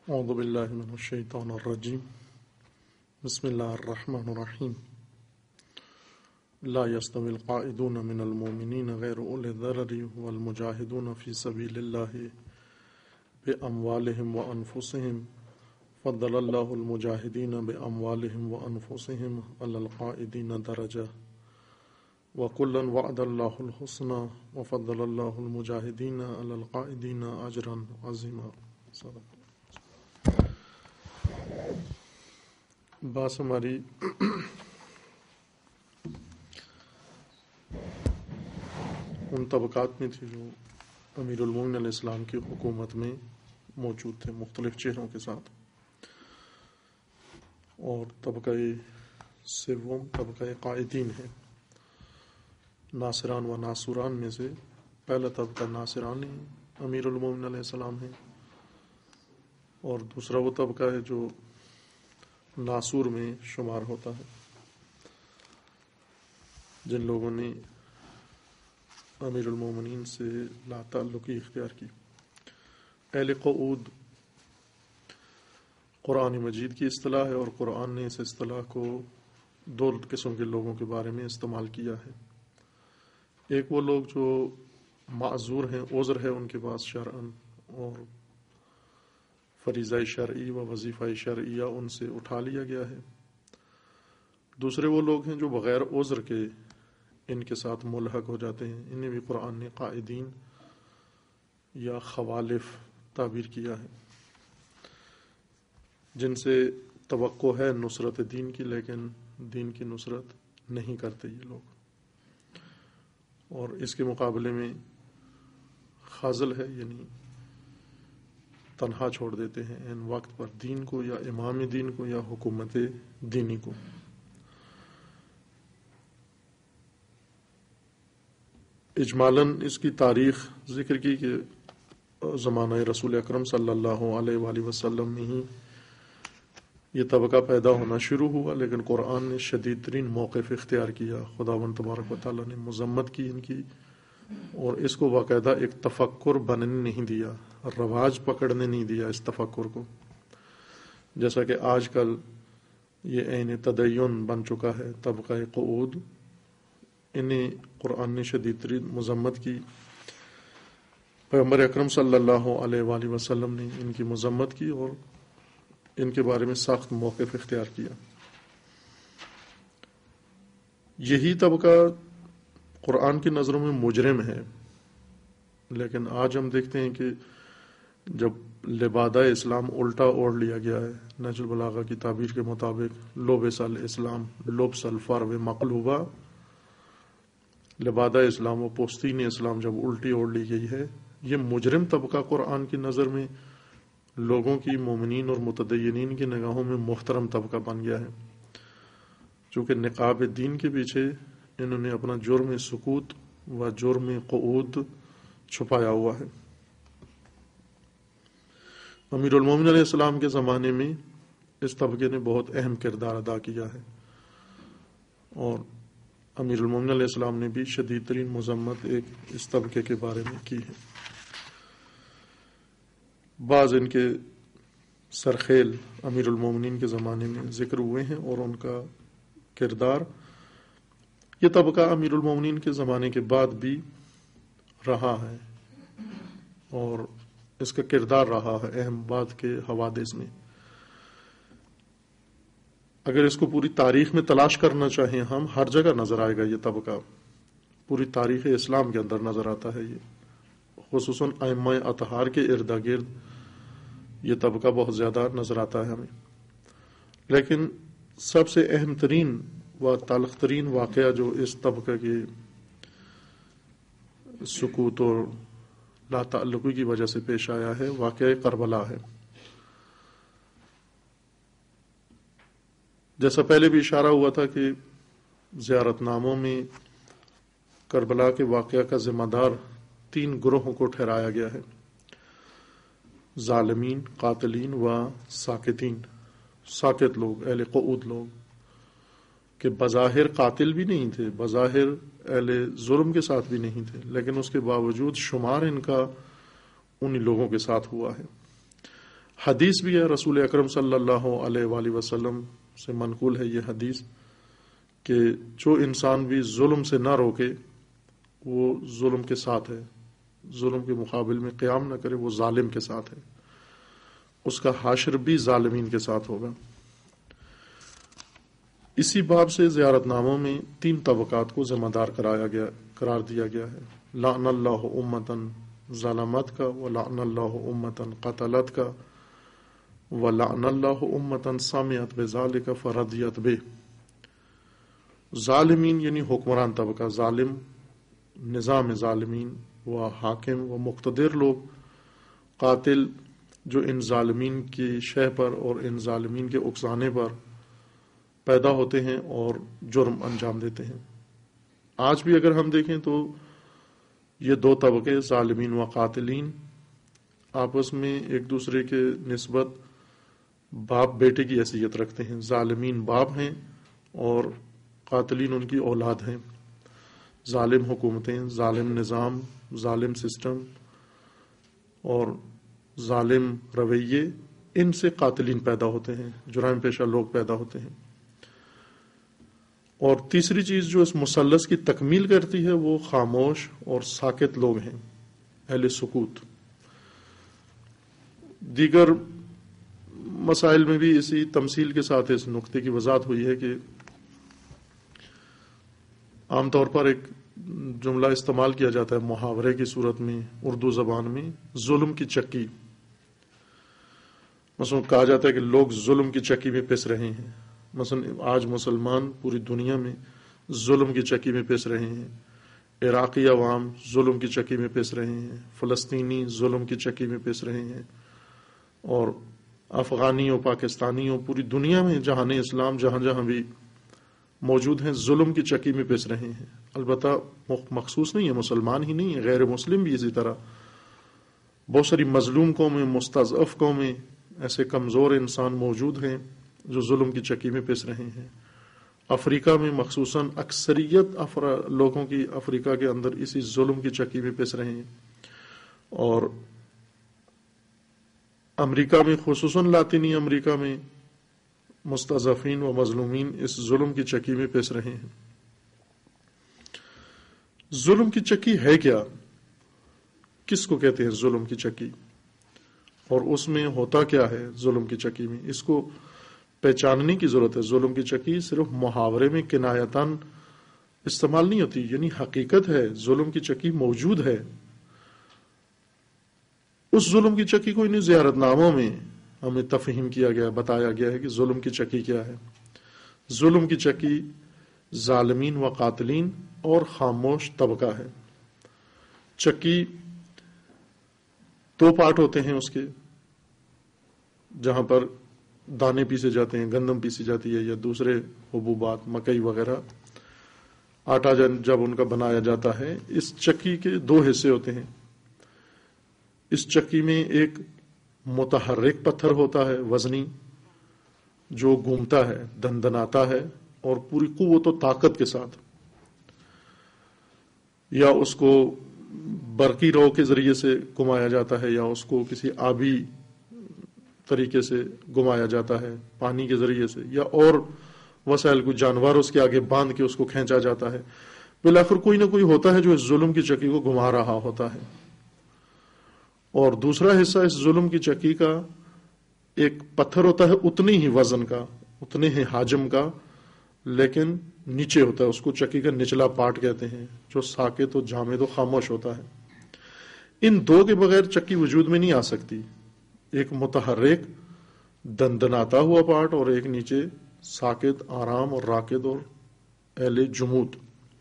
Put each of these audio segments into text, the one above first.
اعوذ باللہ من الشیطان الرجیم بسم اللہ الرحمن الرحیم لا يستوي القاعدون من المؤمنین غیر اولی الضرر والمجاہدون فی سبیل اللہ باموالہم وانفسہم فضل اللہ المجاہدین باموالہم وانفسہم علی القاعدین درجہ وکلا وعد اللہ الحسنى وفضل اللہ المجاہدین علی القاعدین اجرا عظیما. صدق. بات ہماری ان طبقات میں تھی جو امیر المومنین علیہ السلام کی حکومت میں موجود تھے مختلف چہروں کے ساتھ، اور طبقہ سوم طبقہ قائدین ہے. ناصران و ناصوران میں سے پہلا طبقہ ناصران امیر المومنین علیہ السلام ہے، اور دوسرا وہ طبقہ ہے جو ناصور میں شمار ہوتا ہے، جن لوگوں نے امیر المومنین سے لا تعلقی اختیار کی. اہل قعود قرآن مجید کی اصطلاح ہے، اور قرآن نے اس اصطلاح کو دو قسم کے لوگوں کے بارے میں استعمال کیا ہے. ایک وہ لوگ جو معذور ہیں، عذر ہے ان کے پاس شرعاً، اور فریضہ شرعی و وظیفہ شرعیہ ان سے اٹھا لیا گیا ہے. دوسرے وہ لوگ ہیں جو بغیر عذر کے ان کے ساتھ ملحق ہو جاتے ہیں، انہیں بھی قرآن نے قائدین یا خوالف تعبیر کیا ہے، جن سے توقع ہے نصرت دین کی، لیکن دین کی نصرت نہیں کرتے یہ لوگ. اور اس کے مقابلے میں خاذل ہے، یعنی تنہا چھوڑ دیتے ہیں ان وقت پر دین کو، یا امام دین کو، یا حکومت دینی کو. اجمالاً اس کی تاریخ ذکر کی کہ زمانہ رسول اکرم صلی اللہ علیہ وآلہ وسلم میں ہی یہ طبقہ پیدا ہونا شروع ہوا، لیکن قرآن نے شدید ترین موقف اختیار کیا. خداوند تبارک و تعالیٰ نے مذمت کی ان کی، اور اس کو باقاعدہ ایک تفکر بننے نہیں دیا، رواج پکڑنے نہیں دیا اس تفکر کو. جیسا کہ آج کل یہ عین تدین بن چکا ہے طبقہ قعود، انہیں قرآن نے شدید ترین مذمت کی. پیغمبر اکرم صلی اللہ علیہ وآلہ وسلم نے ان کی مذمت کی اور ان کے بارے میں سخت موقف اختیار کیا. یہی طبقہ قرآن کی نظروں میں مجرم ہے، لیکن آج ہم دیکھتے ہیں کہ جب لبادہ اسلام الٹا اوڑھ لیا گیا ہے، نہج البلاغہ کی تعبیر کے مطابق لبس الاسلام لبس الفرو مقلوبہ، لبادہ اسلام و پوستین اسلام جب الٹی اوڑھ لی گئی ہے، یہ مجرم طبقہ قرآن کی نظر میں لوگوں کی، مومنین اور متدینین کی نگاہوں میں محترم طبقہ بن گیا ہے، چونکہ نقاب دین کے پیچھے انہوں نے اپنا جرم سکوت و جرم قعود چھپایا ہوا ہے. امیر المومنین علیہ السلام کے زمانے میں اس طبقے نے بہت اہم کردار ادا کیا ہے، اور امیر المومنین علیہ السلام نے بھی شدید ترین مذمت اس طبقے کے بارے میں کی ہے. بعض ان کے سرخیل امیر المومنین کے زمانے میں ذکر ہوئے ہیں، اور ان کا کردار یہ طبقہ امیر المومنین کے زمانے کے بعد بھی رہا ہے، اور اس کا کردار رہا ہے اہم بات کے حوادث میں. اگر اس کو پوری تاریخ میں تلاش کرنا چاہیں ہم، ہر جگہ نظر آئے گا. یہ طبقہ پوری تاریخ اسلام کے اندر نظر آتا ہے، یہ خصوصاً ائمہ اطہار کے ارد گرد یہ طبقہ بہت زیادہ نظر آتا ہے ہمیں. لیکن سب سے اہم ترین و تلخ ترین واقعہ جو اس طبقہ کے سکوت اور لا تعلقی کی وجہ سے پیش آیا ہے، واقعہ کربلا ہے. جیسا پہلے بھی اشارہ ہوا تھا کہ زیارت ناموں میں کربلا کے واقعہ کا ذمہ دار 3 گروہوں کو ٹھہرایا گیا ہے: ظالمین، قاتلین و ساکتین. ساکت لوگ، اہل قعود لوگ، کہ بظاہر قاتل بھی نہیں تھے، بظاہر اہل ظلم کے ساتھ بھی نہیں تھے، لیکن اس کے باوجود شمار ان کا انہی لوگوں کے ساتھ ہوا ہے. حدیث بھی ہے، رسول اکرم صلی اللہ علیہ وآلہ وسلم سے منقول ہے یہ حدیث کہ جو انسان بھی ظلم سے نہ روکے وہ ظلم کے ساتھ ہے، ظلم کے مقابل میں قیام نہ کرے وہ ظالم کے ساتھ ہے، اس کا حاشر بھی ظالمین کے ساتھ ہوگا۔ اسی باب سے زیارت ناموں میں 3 طبقات کو ذمہ دار قرار دیا گیا ہے، لعن اللہ امتن ظلمت کا، ولعن اللہ امتن قتلت کا، ولعن اللہ امتن سمعت بذلک فرضیت بہ۔ ظالمین یعنی حکمران طبقہ، ظالم نظام ظالمین و حاکم و مقتدر لوگ، قاتل جو ان ظالمین کی شہ پر اور ان ظالمین کے اکسانے پر پیدا ہوتے ہیں اور جرم انجام دیتے ہیں۔ آج بھی اگر ہم دیکھیں تو یہ 2 طبقے ظالمین و قاتلین آپس میں ایک دوسرے کے نسبت باپ بیٹے کی حیثیت رکھتے ہیں، ظالمین باپ ہیں اور قاتلین ان کی اولاد ہیں۔ ظالم حکومتیں، ظالم نظام، ظالم سسٹم اور ظالم رویے، ان سے قاتلین پیدا ہوتے ہیں، جرائم پیشہ لوگ پیدا ہوتے ہیں۔ اور تیسری چیز جو اس مثلث کی تکمیل کرتی ہے وہ خاموش اور ساکت لوگ ہیں، اہل سکوت۔ دیگر مسائل میں بھی اسی تمثیل کے ساتھ اس نقطے کی وضاحت ہوئی ہے کہ عام طور پر ایک جملہ استعمال کیا جاتا ہے محاورے کی صورت میں اردو زبان میں، ظلم کی چکی۔ مثلا کہا جاتا ہے کہ لوگ ظلم کی چکی میں پس رہے ہیں، مثلا آج مسلمان پوری دنیا میں ظلم کی چکی میں پس رہے ہیں، عراقی عوام ظلم کی چکی میں پس رہے ہیں، فلسطینی ظلم کی چکی میں پس رہے ہیں، اور افغانیوں، پاکستانیوں، پوری دنیا میں جہان اسلام جہاں جہاں بھی موجود ہیں ظلم کی چکی میں پس رہے ہیں۔ البتہ مخصوص نہیں ہے مسلمان ہی نہیں ہے، غیر مسلم بھی اسی طرح بہت ساری مظلوم قومیں، مستضعف قومیں، ایسے کمزور انسان موجود ہیں جو ظلم کی چکی میں پس رہے ہیں۔ افریقہ میں مخصوصاً اکثریت لوگوں کی افریقہ کے اندر اسی ظلم کی چکی میں پس رہے ہیں، اور امریکہ میں خصوصاً لاطینی امریکہ میں مستضعفین و مظلومین اس ظلم کی چکی میں پس رہے ہیں۔ ظلم کی چکی ہے کیا؟ کس کو کہتے ہیں ظلم کی چکی؟ اور اس میں ہوتا کیا ہے ظلم کی چکی میں؟ اس کو پہچاننے کی ضرورت ہے۔ ظلم کی چکی صرف محاورے میں کنایتاً استعمال نہیں ہوتی، یعنی حقیقت ہے، ظلم کی چکی موجود ہے۔ اس ظلم کی چکی کو انہیں زیارت ناموں میں ہمیں تفہیم کیا گیا، بتایا گیا ہے کہ ظلم کی چکی کیا ہے۔ ظلم کی چکی ظالمین و قاتلین اور خاموش طبقہ ہے۔ چکی 2 پارٹ ہوتے ہیں اس کے، جہاں پر دانے پیسے جاتے ہیں، گندم پیسی جاتی ہے یا دوسرے حبوبات، مکئی وغیرہ، آٹا جب ان کا بنایا جاتا ہے۔ اس چکی کے 2 حصے ہوتے ہیں۔ اس چکی میں ایک متحرک پتھر ہوتا ہے وزنی، جو گھومتا ہے، دندناتا ہے اور پوری قوت و طاقت کے ساتھ، یا اس کو برقی رو کے ذریعے سے گھمایا جاتا ہے، یا اس کو کسی آبی طریقے سے گھمایا جاتا ہے، پانی کے ذریعے سے، یا اور وسائل کو جانور اس کے آگے باندھ کے اس کو کھینچا جاتا ہے۔ بالآخر کوئی نہ کوئی ہوتا ہے جو اس ظلم کی چکی کو گھما رہا ہوتا ہے۔ اور دوسرا حصہ اس ظلم کی چکی کا ایک پتھر ہوتا ہے اتنی ہی وزن کا، اتنے ہی حجم کا، لیکن نیچے ہوتا ہے، اس کو چکی کا نچلا پارٹ کہتے ہیں، جو ساکت و جامد و خاموش ہوتا ہے۔ ان 2 کے بغیر چکی وجود میں نہیں آ سکتی، ایک متحرک دندناتا ہوا پارٹ اور ایک نیچے ساکت، آرام اور راکد اور اہل جمود،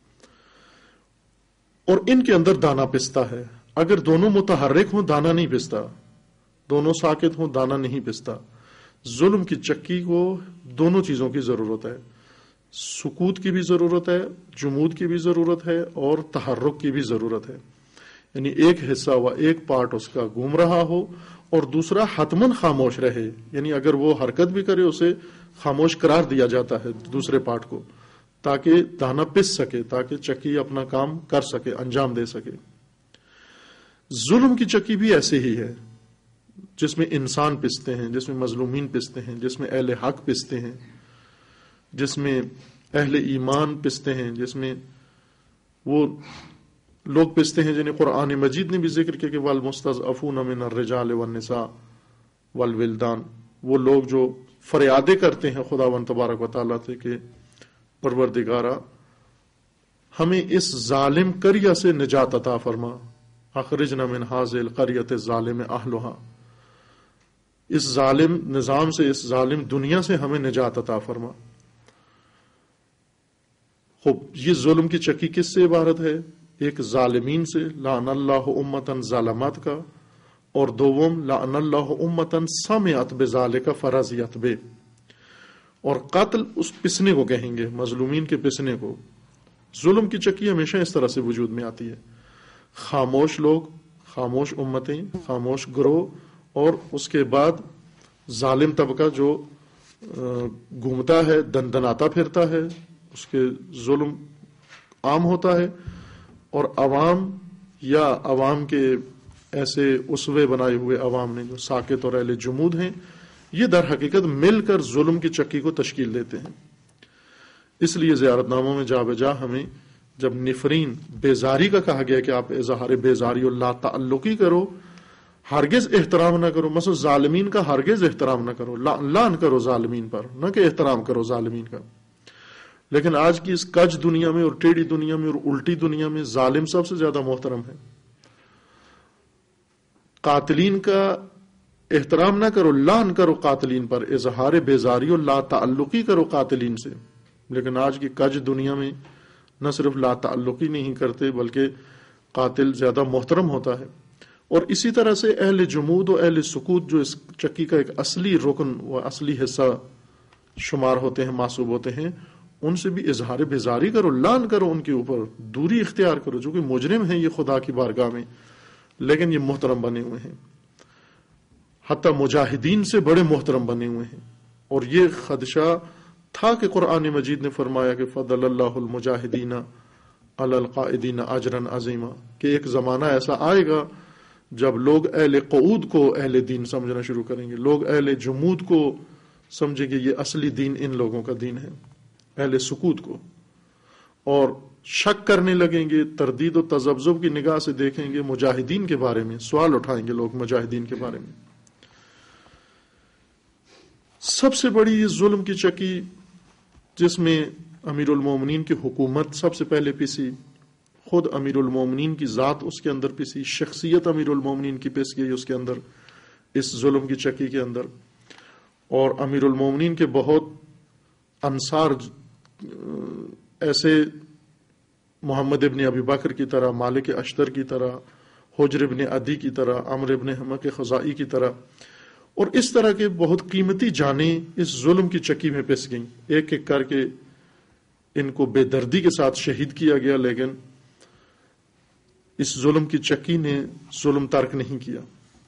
اور ان کے اندر دانا پستا ہے۔ اگر دونوں متحرک ہوں دانا نہیں پستا، دونوں ساکت ہوں دانا نہیں پستا۔ ظلم کی چکی کو دونوں چیزوں کی ضرورت ہے، سکوت کی بھی ضرورت ہے، جمود کی بھی ضرورت ہے، اور تحرک کی بھی ضرورت ہے۔ یعنی ایک حصہ ہوا، ایک پارٹ اس کا گھوم رہا ہو اور دوسرا حتماً خاموش رہے، یعنی اگر وہ حرکت بھی کرے اسے خاموش قرار دیا جاتا ہے دوسرے پارٹ کو، تاکہ دانا پس سکے، تاکہ چکی اپنا کام کر سکے، انجام دے سکے۔ ظلم کی چکی بھی ایسے ہی ہے، جس میں انسان پستے ہیں، جس میں مظلومین پستے ہیں، جس میں اہل حق پستے ہیں، جس میں اہل ایمان پستے ہیں، جس میں وہ لوگ پستے ہیں جنہیں قرآن مجید نے بھی ذکر کیا کہ والمستضعفون من الرجال والنساء والولدان، وہ لوگ جو فریادیں کرتے ہیں خداوند تبارک و تعالیٰ سے کہ پروردگارا ہمیں اس ظالم قریہ سے نجات عطا فرما، اخرجنا من هذه القرية الظالم اهلها، اس ظالم نظام سے، اس ظالم دنیا سے ہمیں نجات عطا فرما۔ خوب، یہ ظلم کی چکی کس سے عبارت ہے؟ ایک ظالمین سے، لعن اللہ امتن ظالمات کا، اور دوم لعن اللہ امتن سمعت بذالک فرضیت بے، اور قتل اس پسنے کو کہیں گے، مظلومین کے پسنے کو۔ ظلم کی چکی ہمیشہ اس طرح سے وجود میں آتی ہے، خاموش لوگ، خاموش امتیں، خاموش گروہ، اور اس کے بعد ظالم طبقہ جو گھومتا ہے، دندناتا پھرتا ہے، اس کے ظلم عام ہوتا ہے، اور عوام یا عوام کے ایسے اسوے بنائے ہوئے عوام نے جو ساکت اور اہل جمود ہیں، یہ در حقیقت مل کر ظلم کی چکی کو تشکیل دیتے ہیں۔ اس لیے زیارت ناموں میں جا بجا ہمیں جب نفرین بیزاری کا کہا گیا کہ آپ اظہار بیزاری اور لا تعلقی کرو، ہرگز احترام نہ کرو، مثلا ظالمین کا ہرگز احترام نہ کرو، لعن کرو ظالمین پر، نہ کہ احترام کرو ظالمین کا۔ لیکن آج کی اس کج دنیا میں اور ٹیڑھی دنیا میں اور الٹی دنیا میں ظالم سب سے زیادہ محترم ہے۔ قاتلین کا احترام نہ کرو، لعن کرو قاتلین پر، اظہار بیزاری اور لا تعلقی کرو قاتلین سے۔ لیکن آج کی کج دنیا میں نہ صرف لا تعلقی نہیں کرتے بلکہ قاتل زیادہ محترم ہوتا ہے۔ اور اسی طرح سے اہل جمود و اہل سکوت جو اس چکی کا ایک اصلی رکن و اصلی حصہ شمار ہوتے ہیں، محسوب ہوتے ہیں، ان سے بھی اظہار بیزاری کرو، لعن کرو، ان کے اوپر دوری اختیار کرو، جو کہ مجرم ہیں یہ خدا کی بارگاہ میں، لیکن یہ محترم بنے ہوئے ہیں، حتی مجاہدین سے بڑے محترم بنے ہوئے ہیں۔ اور یہ خدشہ تھا کہ قرآن مجید نے فرمایا کہ فضل اللہ المجاہدین علی القائدین اجرا عظیما، کہ ایک زمانہ ایسا آئے گا جب لوگ اہل قعود کو اہل دین سمجھنا شروع کریں گے، لوگ اہل جمود کو سمجھیں گے یہ اصلی دین ان لوگوں کا دین ہے، اہل سکوت کو، اور شک کرنے لگیں گے، تردید و تذبذب کی نگاہ سے دیکھیں گے مجاہدین کے بارے میں، سوال اٹھائیں گے لوگ مجاہدین کے بارے میں۔ سب سے بڑی یہ ظلم کی چکی جس میں امیر المومنین کی حکومت سب سے پہلے پسی، خود امیر المومنین کی ذات اس کے اندر پسی، شخصیت امیر المومنین کی پس گئی اس کے اندر، اس ظلم کی چکی کے اندر، اور امیر المومنین کے بہت انصار ایسے محمد ابن ابی بکر کی طرح، مالک اشتر کی طرح، حجر ابن عدی کی طرح، عمرو ابن حمق خزائی کی طرح، اور اس طرح کے بہت قیمتی جانیں اس ظلم کی چکی میں پس گئیں، ایک ایک کر کے ان کو بے دردی کے ساتھ شہید کیا گیا، لیکن اس ظلم کی چکی نے ظلم ترک نہیں کیا۔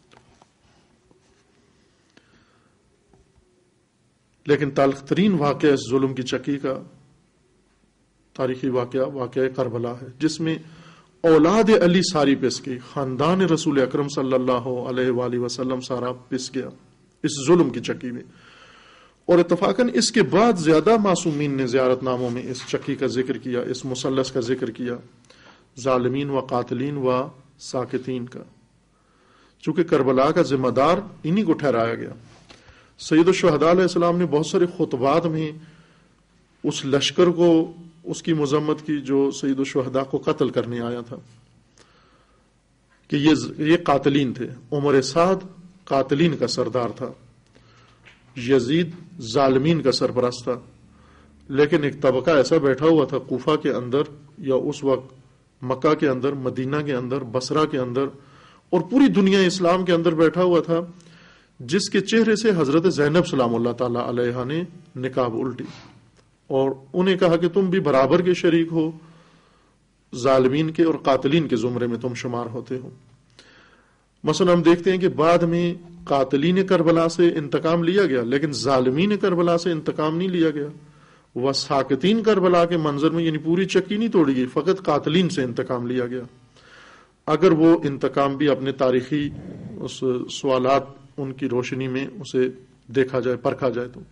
لیکن تلخ ترین واقعہ اس ظلم کی چکی کا تاریخی واقعہ کربلا ہے، جس میں اولاد علی ساری پس گئی، خاندان رسول اکرم صلی اللہ علیہ وآلہ وسلم سارا پس گیا اس ظلم کی چکی میں۔ اور اتفاقاً اس کے بعد زیادہ معصومین نے زیارت ناموں میں اس چکی کا ذکر کیا، اس مثلث کا ذکر کیا، ظالمین و قاتلین و ساکتین کا، چونکہ کربلا کا ذمہ دار انہی کو ٹھہرایا گیا۔ سید الشہداء علیہ السلام نے بہت سارے خطبات میں اس لشکر کو، اس کی مذمت کی جو سید الشہداء کو قتل کرنے آیا تھا، کہ یہ قاتلین تھے۔ عمر سعد قاتلین کا سردار تھا، یزید ظالمین کا سرپرست تھا، لیکن ایک طبقہ ایسا بیٹھا ہوا تھا کوفہ کے اندر، یا اس وقت مکہ کے اندر، مدینہ کے اندر، بصرہ کے اندر، اور پوری دنیا اسلام کے اندر بیٹھا ہوا تھا، جس کے چہرے سے حضرت زینب سلام اللہ تعالی علیہا نے نقاب الٹی اور انہیں کہا کہ تم بھی برابر کے شریک ہو، ظالمین کے اور قاتلین کے زمرے میں تم شمار ہوتے ہو۔ مثلا ہم دیکھتے ہیں کہ بعد میں قاتلین کربلا سے انتقام لیا گیا، لیکن ظالمین کربلا سے انتقام نہیں لیا گیا۔ وہ ساکتین کربلا کے منظر میں، یعنی پوری چکی نہیں توڑی گئی، فقط قاتلین سے انتقام لیا گیا۔ اگر وہ انتقام بھی اپنے تاریخی اس سوالات ان کی روشنی میں اسے دیکھا جائے، پرکھا جائے تو۔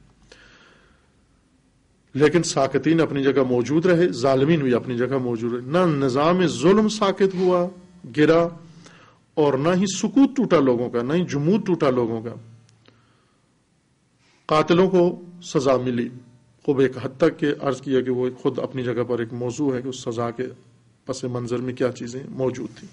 لیکن ساکتین اپنی جگہ موجود رہے، ظالمین بھی اپنی جگہ موجود رہے، نہ نظام ظلم ساکت ہوا، گرا، اور نہ ہی سکوت ٹوٹا لوگوں کا، نہ ہی جمود ٹوٹا لوگوں کا۔ قاتلوں کو سزا ملی، خوب ایک حد تک کہ عرض کیا کہ وہ خود اپنی جگہ پر ایک موضوع ہے کہ اس سزا کے پس منظر میں کیا چیزیں موجود تھیں۔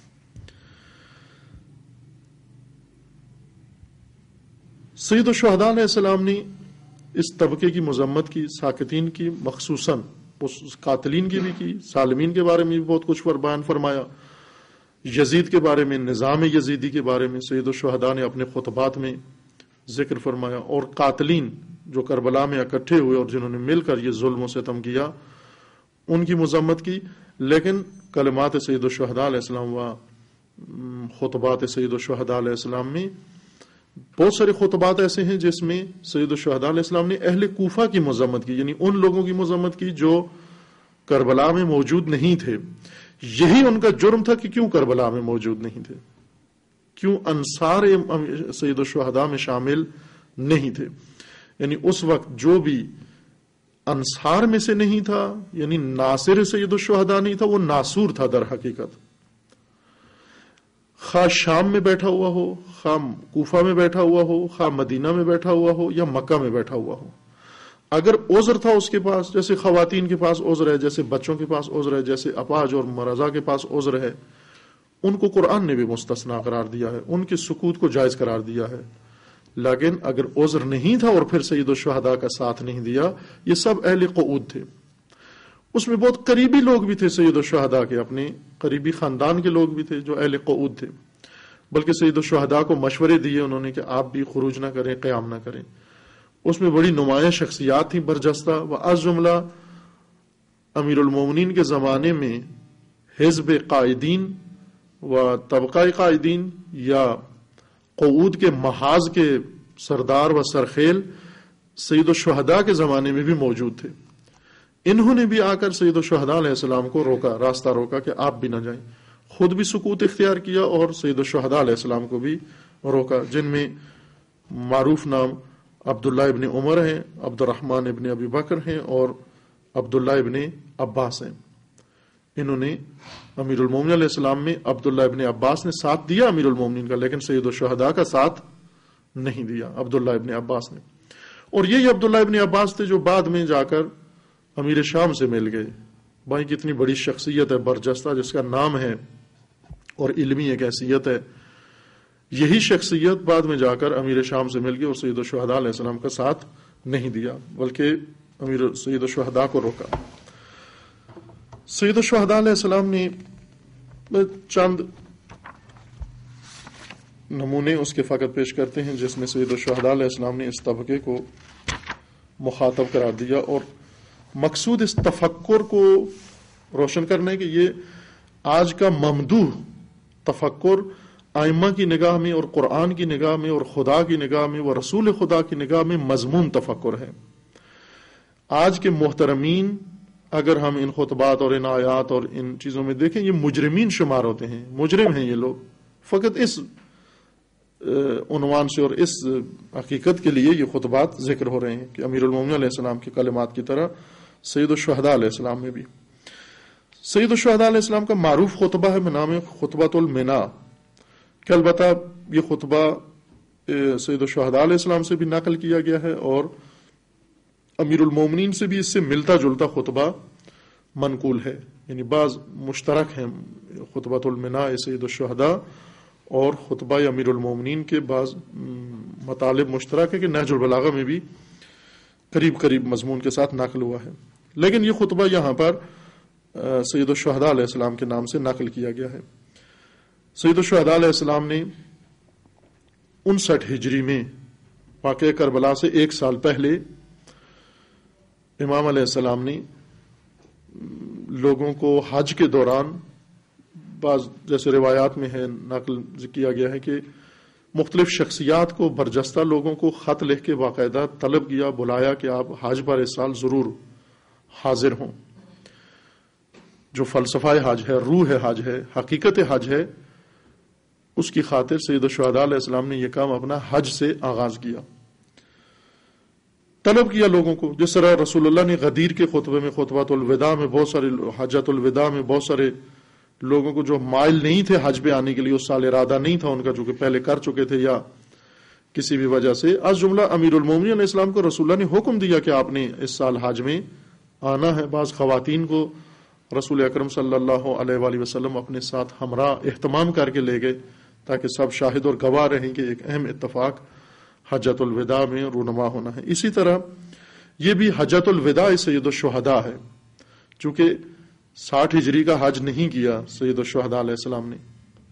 سید الشہداء علیہ السلام نے اس طبقے کی مذمت کی، ساکتین کی، مخصوصاً اس قاتلین کی بھی کی، ظالمین کے بارے میں بھی بہت کچھ بیان فرمایا، یزید کے بارے میں، نظام یزیدی کے بارے میں سید الشہداء نے اپنے خطبات میں ذکر فرمایا، اور قاتلین جو کربلا میں اکٹھے ہوئے اور جنہوں نے مل کر یہ ظلم و ستم کیا ان کی مذمت کی۔ لیکن کلمات سید الشہداء علیہ السلام و خطبات سید الشہداء علیہ السلام میں بہت سارے خطبات ایسے ہیں جس میں سید الشہداء علیہ السلام نے اہل کوفہ کی مذمت کی، یعنی ان لوگوں کی مذمت کی جو کربلا میں موجود نہیں تھے۔ یہی ان کا جرم تھا کہ کیوں کربلا میں موجود نہیں تھے، کیوں انصار سید الشہداء میں شامل نہیں تھے۔ یعنی اس وقت جو بھی انصار میں سے نہیں تھا، یعنی ناصر سید الشہداء نہیں تھا، وہ ناصور تھا در حقیقت، خواہ شام میں بیٹھا ہوا ہو، خواہ کوفہ میں بیٹھا ہوا ہو، خواہ مدینہ میں بیٹھا ہوا ہو یا مکہ میں بیٹھا ہوا ہو۔ اگر عذر تھا اس کے پاس، جیسے خواتین کے پاس عذر ہے، جیسے بچوں کے پاس عذر ہے، جیسے اپاہج اور مرضع کے پاس عذر ہے، ان کو قرآن نے بھی مستثنا قرار دیا ہے، ان کے سکوت کو جائز قرار دیا ہے۔ لیکن اگر عذر نہیں تھا اور پھر سید الشہداء کا ساتھ نہیں دیا، یہ سب اہل قعود تھے۔ اس میں بہت قریبی لوگ بھی تھے سید الشہداء کے، اپنے قریبی خاندان کے لوگ بھی تھے جو اہل قعود تھے، بلکہ سید الشہداء کو مشورے دیے انہوں نے کہ آپ بھی خروج نہ کریں، قیام نہ کریں۔ اس میں بڑی نمایاں شخصیات تھیں برجستہ، وَاَز جملہ امیر المومنین کے زمانے میں حزب قائدین و طبقہ قائدین یا قعود کے محاذ کے سردار و سرخیل سید الشہداء کے زمانے میں بھی موجود تھے۔ انہوں نے بھی آ کر سید الشہداء علیہ السلام کو روکا، راستہ روکا کہ آپ بھی نہ جائیں، خود بھی سکوت اختیار کیا اور سید الشہداء علیہ السلام کو بھی روکا، جن میں معروف نام عبداللہ ابن عمر ہیں، عبد الرحمن ابن ابی بکر ہیں اور عبداللہ ابن عباس ہیں۔ انہوں نے امیر المومنین علیہ السلام میں عبداللہ ابن عباس نے ساتھ دیا امیر المومنین کا، لیکن سید الشہداء کا ساتھ نہیں دیا عبداللہ ابن عباس نے۔ اور یہی عبداللہ ابن عباس تھے جو بعد میں جا کر امیر شام سے مل گئے۔ بھائی کتنی بڑی شخصیت ہے برجستہ، جس کا نام ہے اور علمی ایک حیثیت ہے، یہی شخصیت بعد میں جا کر امیر شام سے مل گئی اور سید الشہداء علیہ السلام کا ساتھ نہیں دیا، بلکہ سید الشہداء کو روکا۔ سید الشہداء علیہ السلام نے چند نمونے اس کے فقط پیش کرتے ہیں جس میں سید الشہداء علیہ السلام نے اس طبقے کو مخاطب قرار دیا، اور مقصود اس تفکر کو روشن کرنے کہ یہ آج کا ممدوح تفکر ائمہ کی نگاہ میں اور قرآن کی نگاہ میں اور خدا کی نگاہ میں و رسول خدا کی نگاہ میں مذموم تفکر ہے۔ آج کے محترمین اگر ہم ان خطبات اور ان آیات اور ان چیزوں میں دیکھیں، یہ مجرمین شمار ہوتے ہیں، مجرم ہیں یہ لوگ، فقط اس عنوان سے اور اس حقیقت کے لیے یہ خطبات ذکر ہو رہے ہیں کہ امیر المومنین علیہ السلام کے کلمات کی طرح سید الشہداء علیہ السلام میں بھی۔ سید الشہداء علیہ السلام کا معروف خطبہ ہے بنام خطبۃ المنا، کہ البتہ یہ خطبہ سید الشہداء علیہ السلام سے بھی نقل کیا گیا ہے اور امیر المومنین سے بھی اس سے ملتا جلتا خطبہ منقول ہے، یعنی بعض مشترک ہیں خطبۃ المنا سید الشہداء اور خطبہ امیر المومنین کے بعض مطالب مشترک ہے کہ نہج البلاغہ میں بھی قریب قریب مضمون کے ساتھ نقل ہوا ہے، لیکن یہ خطبہ یہاں پر سید الشہداء علیہ السلام کے نام سے نقل کیا گیا ہے۔ سید الشہداء علیہ السلام نے 59 ہجری میں واقعہ کربلا سے 1 سال پہلے امام علیہ السلام نے لوگوں کو حج کے دوران، بعض جیسے روایات میں ہے نقل کیا گیا ہے کہ مختلف شخصیات کو، برجستہ لوگوں کو خط لکھ کے باقاعدہ طلب کیا، بلایا کہ آپ حج پر اس سال ضرور حاضر ہوں۔ جو فلسفہ حج ہے، روح حج ہے، حقیقت حج ہے، اس کی خاطر سید الشہداء علیہ السلام نے یہ کام اپنا حج سے آغاز کیا، طلب کیا لوگوں کو. جس طرح رسول اللہ نے غدیر کے خطبے میں، خطبۃ الوداع میں، بہت سارے حجۃ الوداع میں بہت سارے لوگوں کو جو مائل نہیں تھے حج پہ آنے کے لیے، اس سال ارادہ نہیں تھا ان کا، جو کہ پہلے کر چکے تھے یا کسی بھی وجہ سے، از جملہ امیر المومنین علیہ السلام کو رسول اللہ نے حکم دیا کہ آپ نے اس سال حج میں آنا ہے. بعض خواتین کو رسول اکرم صلی اللہ علیہ وآلہ وسلم اپنے ساتھ ہمراہ اہتمام کر کے لے گئے تاکہ سب شاہد اور گواہ رہیں کہ ایک اہم اتفاق حجۃ الوداع میں رونما ہونا ہے. اسی طرح یہ بھی حجۃ الوداع سید الشہداء ہے، چونکہ 60 ہجری کا حج نہیں کیا سید الشہداء علیہ السلام نے.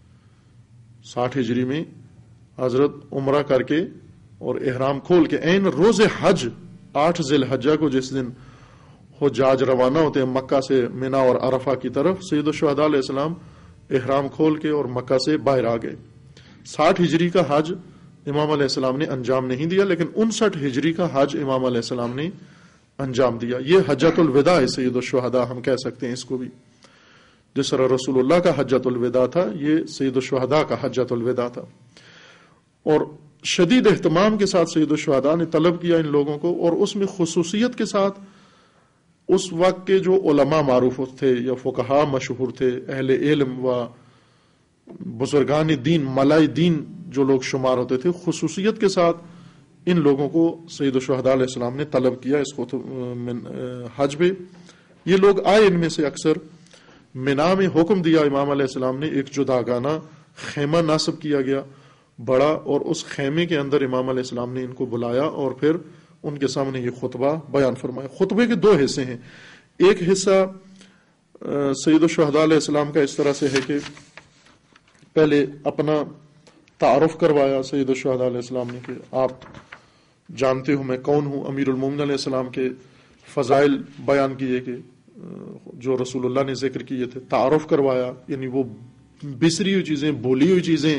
60 ہجری میں حضرت عمرہ کر کے اور احرام کھول کے عین روز حج 8 ذی الحجہ کو، جس دن حجاج روانہ ہوتے ہیں مکہ سے منا اور عرفہ کی طرف، سید الشہداء علیہ السلام احرام کھول کے اور مکہ سے باہر آ گئے. 60 ہجری کا حج امام علیہ السلام نے انجام نہیں دیا، لیکن 59 ہجری کا حج امام علیہ السلام نے انجام دیا. یہ حجۃ الوداع سید الشہداء ہم کہہ سکتے ہیں اس کو بھی. جس طرح رسول اللہ کا حجۃ الوداع تھا، یہ سید الشہداء کا حجۃ الوداع تھا. اور شدید اہتمام کے ساتھ سید الشہداء نے طلب کیا ان لوگوں کو، اور اس میں خصوصیت کے ساتھ اس وقت کے جو علماء معروف تھے یا فقہاء مشہور تھے، اہل علم و بزرگان دین، ملائی دین جو لوگ شمار ہوتے تھے، خصوصیت کے ساتھ ان لوگوں کو سید الشہداء علیہ السلام نے طلب کیا اس حج پہ. یہ لوگ آئے، ان میں سے اکثر. منا میں حکم دیا امام علیہ السلام نے، ایک جداگانہ خیمہ نصب کیا گیا بڑا، اور اس خیمے کے اندر امام علیہ السلام نے ان کو بلایا اور پھر ان کے سامنے یہ خطبہ بیان فرمایا. خطبے کے 2 حصے ہیں. ایک حصہ سید الشہداء علیہ السلام کا اس طرح سے ہے کہ پہلے اپنا تعارف کروایا سید الشہداء علیہ السلام نے کہ آپ جانتے ہو میں کون ہوں. امیر المومنین علیہ السلام کے فضائل بیان کیے کہ جو رسول اللہ نے ذکر کیے تھے. تعارف کروایا، یعنی وہ بسری ہوئی چیزیں، بھولی ہوئی چیزیں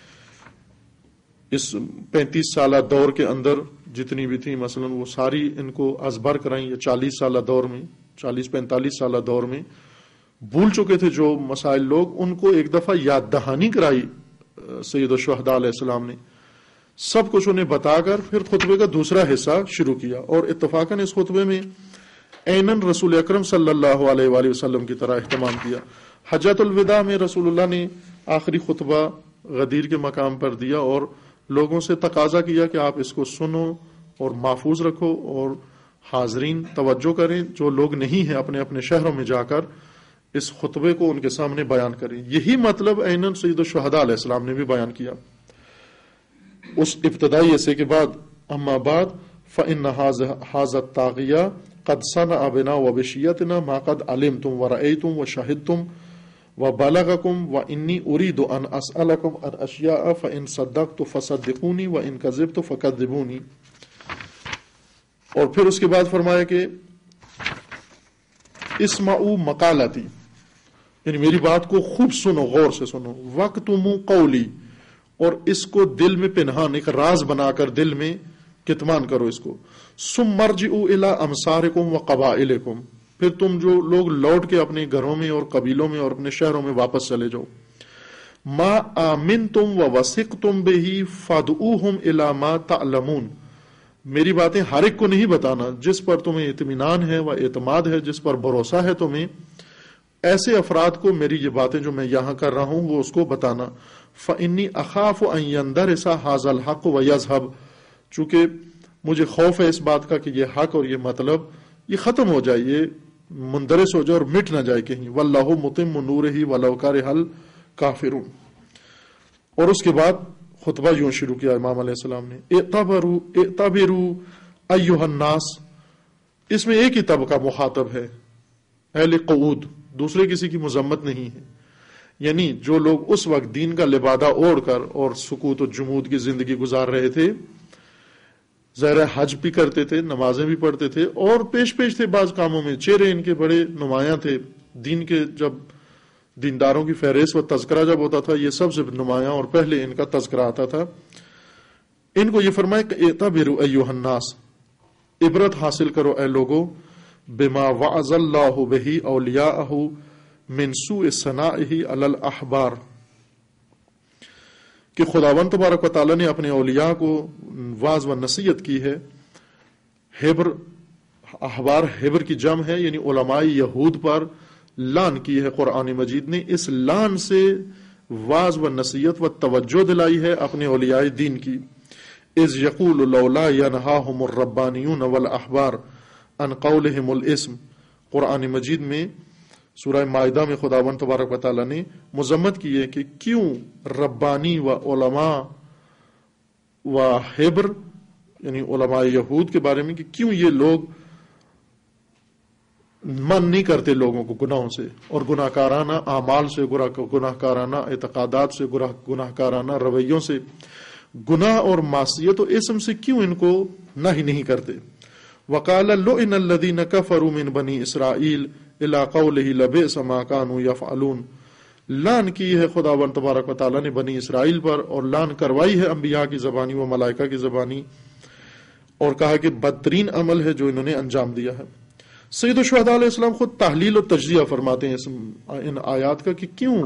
اس 35 سالہ دور کے اندر جتنی بھی تھیں، مثلا وہ ساری ان کو ازبر کرائیں. یا 40 سالہ دور میں، 40-45 سالہ دور میں بھول چکے تھے جو مسائل لوگ، ان کو ایک دفعہ یاد دہانی کرائی سید الشہداء علیہ السلام نے. سب کچھ انہیں بتا کر پھر خطبے کا دوسرا حصہ شروع کیا، اور اتفاقاً اس خطبے میں عیناً رسول اکرم صلی اللہ علیہ وآلہ وسلم کی طرح اہتمام کیا. حجۃ الوداع میں رسول اللہ نے آخری خطبہ غدیر کے مقام پر دیا اور لوگوں سے تقاضا کیا کہ آپ اس کو سنو اور محفوظ رکھو، اور حاضرین توجہ کریں، جو لوگ نہیں ہیں اپنے اپنے شہروں میں جا کر اس خطبے کو ان کے سامنے بیان کریں. یہی مطلب عیناً سید الشہداء علیہ السلام نے بھی بیان کیا. اس ابتدائی حصے کے بعد اما بعد فإن هذا الطاغیہ قد صنع بنا وبشیتنا ما قد علمتم ورأیتم وشاہدتم وبلغکم وانی اريد ان اسألکم عن اشیاء فإن صدقت فصدقونی وإن کذبت فکذبونی. اور پھر اس کے بعد فرمایا کہ اسمعوا مقالتی، یعنی میری بات کو خوب سنو، غور سے سنو. وَاكْتُمُوا قولی، اور اس کو دل میں پنہان، ایک راز بنا کر دل میں کتمان کرو اس کو. ثُمَّ ارْجِعُوا إِلَىٰ أَمْصَارِكُمْ وَقَبَائِلِكُمْ، پھر تم جو لوگ لوٹ کے اپنے گھروں میں اور قبیلوں میں اور اپنے شہروں میں واپس چلے جاؤ. مَا آمِنْتُمْ وَوَثِقْتُمْ بِهِ فَادْعُوهُمْ إِلَىٰ مَا تَعْلَمُونَ، میری باتیں ہر ایک کو نہیں بتانا، جس پر تمہیں اطمینان ہے و اعتماد ہے، جس پر بھروسہ ہے تمہیں، ایسے افراد کو میری یہ باتیں جو میں یہاں کر رہا ہوں وہ اس کو بتانا. فَإِنِّي أَخَافُ أَن يَنْدَرِسَ هَذَا الْحَقُّ وَيَذْهَبَ، چونکہ مجھے خوف ہے اس بات کا کہ یہ حق اور یہ مطلب یہ ختم ہو جائے، یہ مندرس ہو جائے اور مٹ نہ جائے کہیں. وَاللَّهُ مُتِمُّ نُورِهِ وَلَوْ كَرِهَ الْكَافِرُونَ. اور اس کے بعد خطبہ یوں شروع کیا امام علیہ السلام نے، اعتبروا ایھا الناس. اس میں ایک ہی طبقہ مخاطب ہے، اہل قعود، دوسرے کسی کی مذمت نہیں ہے. یعنی جو لوگ اس وقت دین کا لبادہ اوڑھ کر اور سکوت و جمود کی زندگی گزار رہے تھے، ظاہر حج بھی کرتے تھے، نمازیں بھی پڑھتے تھے اور پیش تھے بعض کاموں میں، چہرے ان کے بڑے نمایاں تھے. دین کے جب دینداروں کی فہرست و تذکرہ جب ہوتا تھا، یہ سب سے نمایاں اور پہلے ان کا تذکرہ آتا تھا. ان کو یہ فرمایا کہ اعتبروا ایھا الناس، عبرت حاصل کرو اے لوگو، بما وعظ اللہ بہ اولیاءہ من سوء ثنائہ علی الاحبار، کہ خداوند تبارک و تعالیٰ نے اپنے اولیاء کو واعظ و نصیحت کی ہے. ہبر، احبار ہبر کی جمع ہے، یعنی علماء یہود پر لعن کی ہے قرآن مجید نے. اس لعن سے واعظ و نصیحت و توجہ دلائی ہے اپنے اولیاء دین کی. اذ یقول لولا ینہاہم الربانیون والاحبار عن قولہم الاسم. قرآن مجید میں سورہ مائدہ میں خداوند تبارک و تعالیٰ نے مذمت کی ہے کہ کیوں ربانی و علماء و ہبر یعنی علماء یہود کے بارے میں کہ کیوں یہ لوگ من نہیں کرتے لوگوں کو گناہوں سے اور گناہ کارانہ اعمال سے، گناہ کارانہ اعتقادات سے، گناہ کارانہ رویوں سے، گناہ اور معصیت و اسم سے کیوں ان کو نہی نہیں کرتے. وقال لعن الذین کفروا من بنی اسرائیل الی قولہ لبئس ما کانوا یفعلون. لعن کی ہے خداوند تبارک و تعالیٰ نے بنی اسرائیل پر، اور لعن کروائی ہے انبیاء کی زبانی و ملائکہ کی زبانی، اور کہا کہ بدترین عمل ہے جو انہوں نے انجام دیا ہے. سید الشہداء علیہ السلام خود تحلیل و تجزیہ فرماتے ہیں ان آیات کا کہ کیوں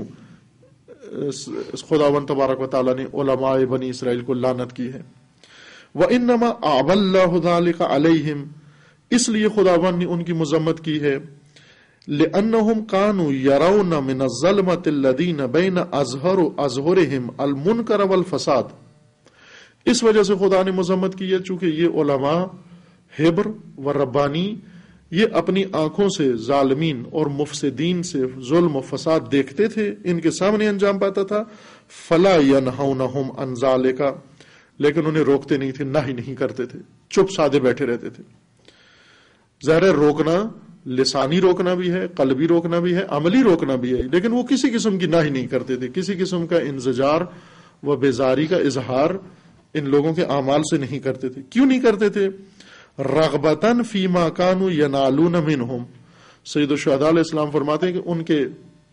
خداوند تبارک و تعالیٰ نے علماء بنی اسرائیل کو لعنت کی ہے. وَإِنَّمَا أَعْبَى اللَّهُ ذَلِكَ عَلَيْهِمْ، اس لیے خداوند نے ان کی مذمت کی ہے. لِأَنَّهُمْ كَانُوا يَرَوْنَ مِنَ الظَّلْمَةِ الَّذِينَ بَيْنَ أَظْهُرِهِمْ الْمُنْكَرَ وَالْفَسَادَ. اس وجہ سے خدا نے مذمت کی ہے چونکہ یہ علماء ہبر و ربانی یہ اپنی آنکھوں سے ظالمین اور مفسدین سے ظلم و فساد دیکھتے تھے، ان کے سامنے انجام پاتا تھا. فَلَا يَنْهَوْنَهُمْ عَنْ ذَلِكَ، لیکن انہیں روکتے نہیں تھے، نہ ہی نہیں کرتے تھے، چپ سادے بیٹھے رہتے تھے. ظاہر ہے روکنا لسانی روکنا بھی ہے، قلبی روکنا بھی ہے، عملی روکنا بھی ہے، لیکن وہ کسی قسم کی نہ ہی نہیں کرتے تھے. کسی قسم کا انزجار و بیزاری کا اظہار ان لوگوں کے اعمال سے نہیں کرتے تھے. کیوں نہیں کرتے تھے؟ رغبتاً فیما کانوا ینالون منہم. سید الشہداء علیہ السلام فرماتے ہیں کہ ان کے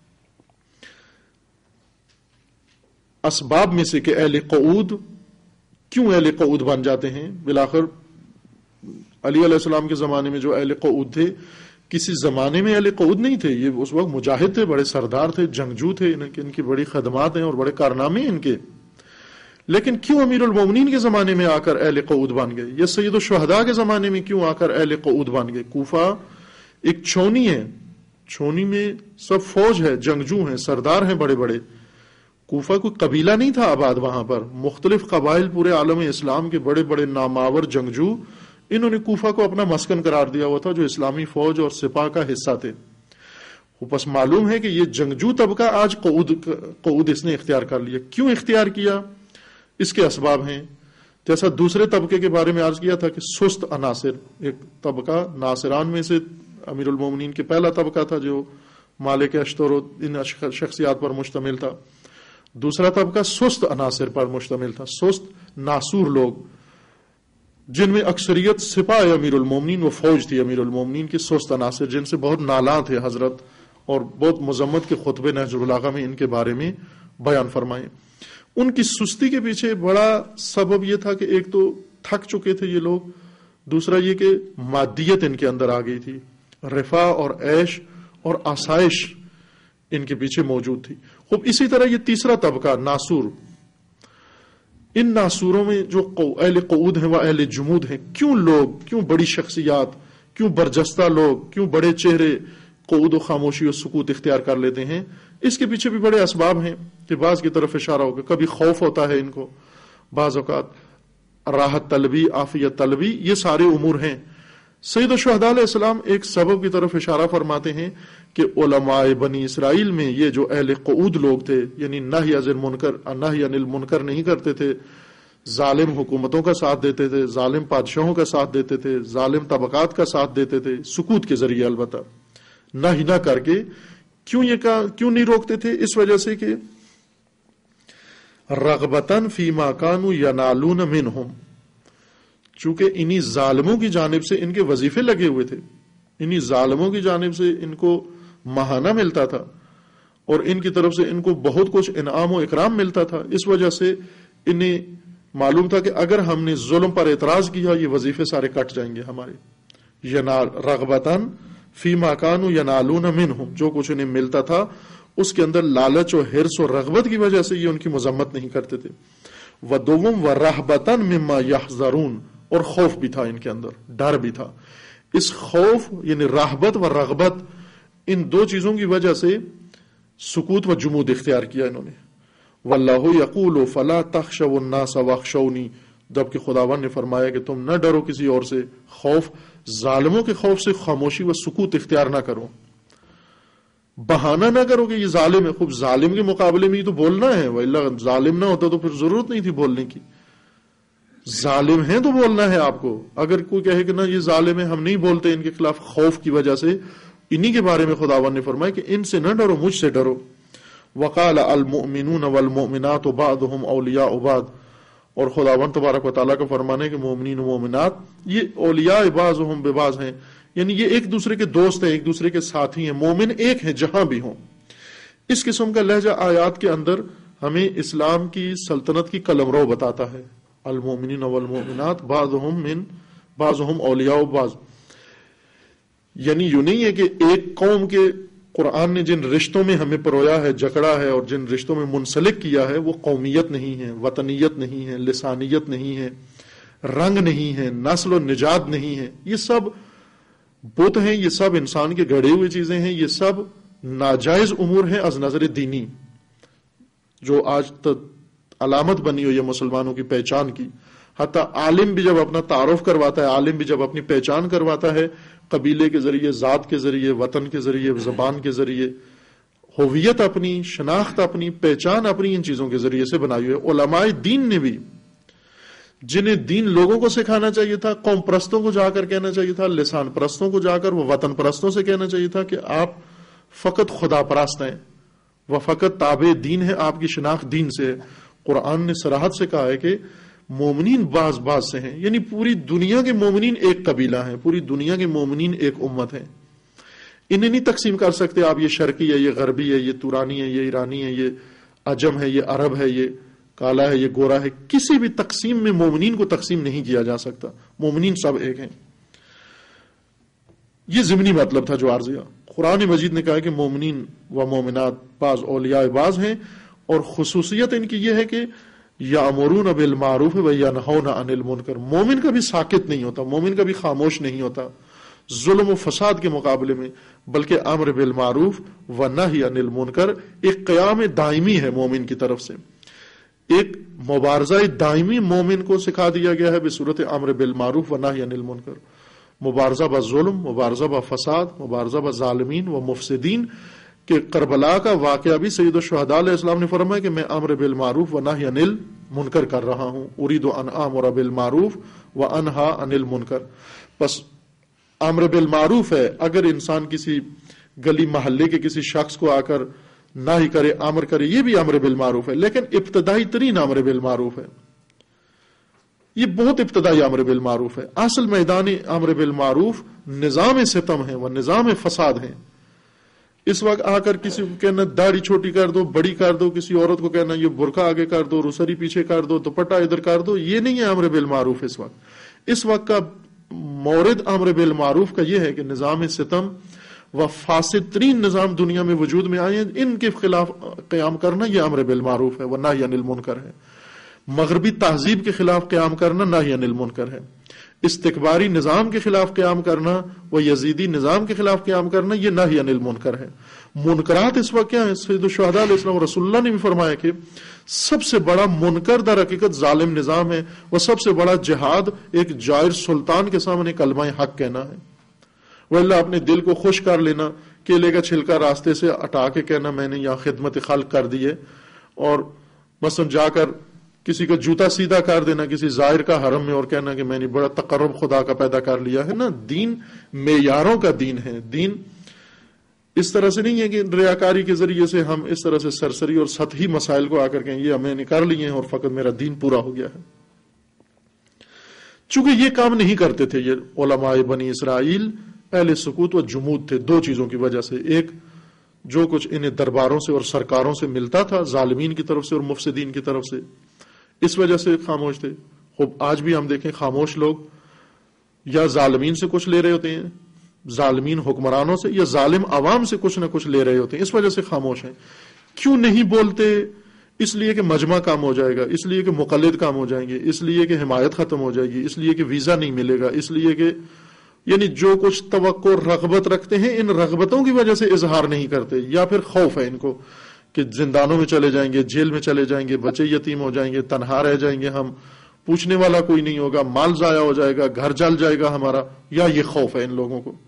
اسباب میں سے کہ اہل قعود کیوں اہل قعود بن جاتے ہیں. بالآخر علی علیہ السلام کے زمانے میں جو اہل قعود تھے کسی زمانے میں اہل قعود نہیں تھے، یہ اس وقت مجاہد تھے، بڑے سردار تھے، جنگجو تھے، ان کی بڑی خدمات ہیں اور بڑے کارنامے ہیں ان کے. لیکن کیوں امیر المومنین کے زمانے میں آ کر اہل قعود بن گئے، یا سید الشہداء کے زمانے میں کیوں آ کر اہل قعود بن گئے؟ کوفہ ایک چھونی ہے، چھونی میں سب فوج ہے، جنگجو ہیں، سردار ہیں بڑے بڑے. کوفہ کوئی قبیلہ نہیں تھا آباد، وہاں پر مختلف قبائل پورے عالم اسلام کے بڑے بڑے نامآور جنگجو، انہوں نے کوفہ کو اپنا مسکن قرار دیا ہوا تھا جو اسلامی فوج اور سپاہ کا حصہ تھے. بس معلوم ہے کہ یہ جنگجو طبقہ آج قعود اس نے اختیار کر لیا. کیوں اختیار کیا؟ اس کے اسباب ہیں. جیسا دوسرے طبقے کے بارے میں عرض کیا تھا کہ سست عناصر، ایک طبقہ ناصران میں سے امیر المومنین کے پہلا طبقہ تھا جو مالک اشتر و ان شخصیات پر مشتمل تھا. دوسرا طبقہ سست عناصر پر مشتمل تھا، سست ناسور لوگ جن میں اکثریت سپاہ امیر المومنین و فوج تھی امیر المومنین کی، سست عناصر جن سے بہت نالاں تھے حضرت، اور بہت مذمت کے خطبے نہج البلاغہ میں ان کے بارے میں بیان فرمائے. ان کی سستی کے پیچھے بڑا سبب یہ تھا کہ ایک تو تھک چکے تھے یہ لوگ، دوسرا یہ کہ مادیت ان کے اندر آ گئی تھی، رفاہ اور عیش اور آسائش ان کے پیچھے موجود تھی. خوب اسی طرح یہ تیسرا طبقہ ناسور، ان ناسوروں میں جو اہل قعود ہیں وہ اہل جمود ہیں. کیوں بڑی شخصیات، کیوں برجستہ لوگ، کیوں بڑے چہرے قعود و خاموشی و سکوت اختیار کر لیتے ہیں؟ اس کے پیچھے بھی بڑے اسباب ہیں کہ بعض کی طرف اشارہ ہوگا. کبھی خوف ہوتا ہے ان کو، بعض اوقات راحت طلبی، عافیت طلبی، یہ سارے امور ہیں. سید الشہداء علیہ السلام ایک سبب کی طرف اشارہ فرماتے ہیں کہ علماء بنی اسرائیل میں یہ جو اہل قعود لوگ تھے، یعنی نہی عن المنکر نہیں کرتے تھے، ظالم حکومتوں کا ساتھ دیتے تھے، ظالم بادشاہوں کا ساتھ دیتے تھے، ظالم طبقات کا ساتھ دیتے تھے، سکوت کے ذریعے البتہ، نہ ہی نہ کر کے. کیوں نہیں روکتے تھے؟ اس وجہ سے کہ رغبتاً فیما کانوا ینالون منہم، چونکہ انہی ظالموں کی جانب سے ان کے وظیفے لگے ہوئے تھے، انہی ظالموں کی جانب سے ان کو ماہانہ ملتا تھا اور ان کی طرف سے ان کو بہت کچھ انعام و اکرام ملتا تھا. اس وجہ سے انہیں معلوم تھا کہ اگر ہم نے ظلم پر اعتراض کیا یہ وظیفے سارے کٹ جائیں گے ہمارے. رغبتاً فیما کانوا ینالون منہم، جو کچھ انہیں ملتا تھا اس کے اندر لالچ و حرص و رغبت کی وجہ سے یہ ان کی مذمت نہیں کرتے تھے. وَدُوُمْ وَرَهْبَةً مِمَّا يَحْذَرُونَ، اور خوف بھی تھا ان کے اندر، ڈر بھی تھا. اس خوف یعنی رہبت و رغبت، ان دو چیزوں کی وجہ سے سکوت و جمود اختیار کیا انہوں نے. وَاللَّهُ يَقُولُ فَلَا تَخْشَوُا النَّاسَ وَاخْشَوْنِي، جبکہ خداوند نے فرمایا کہ تم نہ ڈرو کسی اور سے، خوف ظالموں کے خوف سے خاموشی و سکوت اختیار نہ کرو، بہانہ نہ کرو کہ یہ ظالم ہے. خوب ظالم کے مقابلے میں ہی تو بولنا ہے، وَإِلَّا ظالم نہ ہوتا تو پھر ضرورت نہیں تھی بولنے کی. ظالم ہیں تو بولنا ہے آپ کو. اگر کوئی کہے کہ نہ یہ ظالم ہے ہم نہیں بولتے ان کے خلاف، خوف کی وجہ سے، انہی کے بارے میں خداوند نے فرمایا کہ ان سے نہ ڈرو، مجھ سے ڈرو. وقال المؤمنون والمؤمنات بعضهم اولیاء بعض، اور خداوند تبارک و تعالیٰ کا فرمان ہے کہ مومنین و مومنات یہ اولیاء بعضهم ببعض ہیں، یعنی یہ ایک دوسرے کے دوست ہیں، ایک دوسرے کے ساتھی ہیں. مومن ایک ہیں جہاں بھی ہوں. اس قسم کا لہجہ آیات کے اندر ہمیں اسلام کی سلطنت کی قلمرو بتاتا ہے. المؤمنین والمؤمنات بعضهم اولیاء بعض، یعنی یوں نہیں ہے کہ ایک قوم کے قرآن نے جن رشتوں میں ہمیں پرویا ہے، جکڑا ہے اور جن رشتوں میں منسلک کیا ہے وہ قومیت نہیں ہے، وطنیت نہیں ہے، لسانیت نہیں ہے، رنگ نہیں ہے، نسل و نجات نہیں ہے. یہ سب بت ہیں، یہ سب انسان کے گھڑے ہوئے چیزیں ہیں، یہ سب ناجائز امور ہیں از نظر دینی، جو آج تک علامت بنی ہوئی ہے مسلمانوں کی پہچان کی. حتیٰ عالم بھی جب اپنا تعارف کرواتا ہے، عالم بھی جب اپنی پہچان کرواتا ہے، قبیلے کے ذریعے، ذات کے ذریعے، وطن کے ذریعے، زبان کے ذریعے، ہویت اپنی، شناخت اپنی، پہچان اپنی ان چیزوں کے ذریعے سے بنائی ہوئی ہے. علماء دین نے بھی، جنہیں دین لوگوں کو سکھانا چاہیے تھا، قوم پرستوں کو جا کر کہنا چاہیے تھا، لسان پرستوں کو جا کر، وہ وطن پرستوں سے کہنا چاہیے تھا کہ آپ فقط خدا پرست ہیں، وہ فقط تابع دین ہے، آپ کی شناخت دین سے ہے. قرآن نے صراحت سے کہا ہے کہ مومنین بعض بعض سے ہیں، یعنی پوری دنیا کے مومنین ایک قبیلہ ہیں، پوری دنیا کے مومنین ایک امت ہیں. انہیں نہیں تقسیم کر سکتے آپ، یہ شرقی ہے، یہ غربی ہے، یہ تورانی ہے، یہ ایرانی ہے، یہ عجم ہے، یہ عرب ہے، یہ کالا ہے، یہ گورا ہے. کسی بھی تقسیم میں مومنین کو تقسیم نہیں کیا جا سکتا، مومنین سب ایک ہیں. یہ ضمنی مطلب تھا جو عرض کیا. قرآن مجید نے کہا کہ مومنین و مومنات بعض اولیاء بعض ہیں، اور خصوصیت ان کی یہ ہے کہ یامرون بالمعروف و ینہون عن المنکر. مومن کبھی ساکت نہیں ہوتا، مومن کبھی خاموش نہیں ہوتا ظلم و فساد کے مقابلے میں، بلکہ امر بالمعروف و نہی عن المنکر ایک قیام دائمی ہے مومن کی طرف سے، ایک مبارزہ دائمی مومن کو سکھا دیا گیا ہے بصورت امر بالمعروف و نہی عن المنکر. مبارزہ با ظلم، مبارزہ با فساد، مبارزہ با ظالمین و مفسدین. کہ کربلا کا واقعہ بھی سید الشہداء علیہ السلام نے فرمایا کہ میں امر بالمعروف و نہی عن المنکر کر رہا ہوں، اريد ان امر بالمعروف و انہا عن المنکر. بس امر بالمعروف ہے، اگر انسان کسی گلی محلے کے کسی شخص کو آ کر نہی کرے، امر کرے، یہ بھی امر بالمعروف ہے، لیکن ابتدائی ترین امر بالمعروف ہے، یہ بہت ابتدائی امر بالمعروف ہے. اصل میدان امر بالمعروف نظام ستم ہے، وہ نظام فساد ہے. اس وقت آ کر کسی کو کہنا داڑھی چھوٹی کر دو، بڑی کر دو، کسی عورت کو کہنا یہ برقع آگے کر دو، رسری پیچھے کر دو، دوپٹہ ادھر کر دو، یہ نہیں ہے امر بالمعروف. اس وقت کا مورد امر بالمعروف کا یہ ہے کہ نظام ستم و فاسد ترین نظام دنیا میں وجود میں آئے ہیں، ان کے خلاف قیام کرنا یہ امر بالمعروف ہے، وہ نہی عن المنکر ہے. مغربی تہذیب کے خلاف قیام کرنا نہی عن المنکر ہے. استکباری نظام کے خلاف قیام کرنا، وہ یزیدی نظام کے خلاف قیام کرنا، یہ نہی عن المنکر ہے. منکرات اس وقت کیا ہے؟ سید الشہداء علیہ السلام رسول اللہ نے بھی فرمایا کہ سب سے بڑا منکر در حقیقت ظالم نظام ہے، وہ سب سے بڑا جہاد ایک جائر سلطان کے سامنے کلمہ حق کہنا ہے. واللہ اپنے دل کو خوش کر لینا، کیلے کا چھلکا راستے سے ہٹا کے کہنا میں نے یہاں خدمت خلق کر دی ہے، اور مثلا جا کر کسی کا جوتا سیدھا کر دینا کسی زائر کا حرم میں اور کہنا کہ میں نے بڑا تقرب خدا کا پیدا کر لیا ہے. نا، دین معیاروں کا دین ہے. دین اس طرح سے نہیں ہے کہ ریاکاری کے ذریعے سے ہم اس طرح سے سرسری اور سطحی مسائل کو آ کر کہیں یہ میں نے کر لیے ہیں اور فقط میرا دین پورا ہو گیا ہے. چونکہ یہ کام نہیں کرتے تھے یہ علماء بنی اسرائیل، پہلے سکوت و جمود تھے دو چیزوں کی وجہ سے. ایک، جو کچھ انہیں درباروں سے اور سرکاروں سے ملتا تھا ظالمین کی طرف سے اور مفسدین کی طرف سے، اس وجہ سے خاموش تھے. خوب آج بھی ہم دیکھیں خاموش لوگ یا ظالمین سے کچھ لے رہے ہوتے ہیں ظالمین حکمرانوں سے یا ظالم عوام سے کچھ نہ کچھ لے رہے ہوتے ہیں، اس وجہ سے خاموش ہیں۔ کیوں نہیں بولتے؟ اس لیے کہ مجمع کام ہو جائے گا، اس لیے کہ مقلد کام ہو جائیں گے، اس لیے کہ حمایت ختم ہو جائے گی، اس لیے کہ ویزا نہیں ملے گا، اس لیے کہ یعنی جو کچھ توقع رغبت رکھتے ہیں ان رغبتوں کی وجہ سے اظہار نہیں کرتے، یا پھر خوف ہے ان کو کہ زندانوں میں چلے جائیں گے، جیل میں چلے جائیں گے، بچے یتیم ہو جائیں گے، تنہا رہ جائیں گے ہم، پوچھنے والا کوئی نہیں ہوگا، مال ضائع ہو جائے گا، گھر جل جائے گا ہمارا، یا یہ خوف ہے ان لوگوں کو۔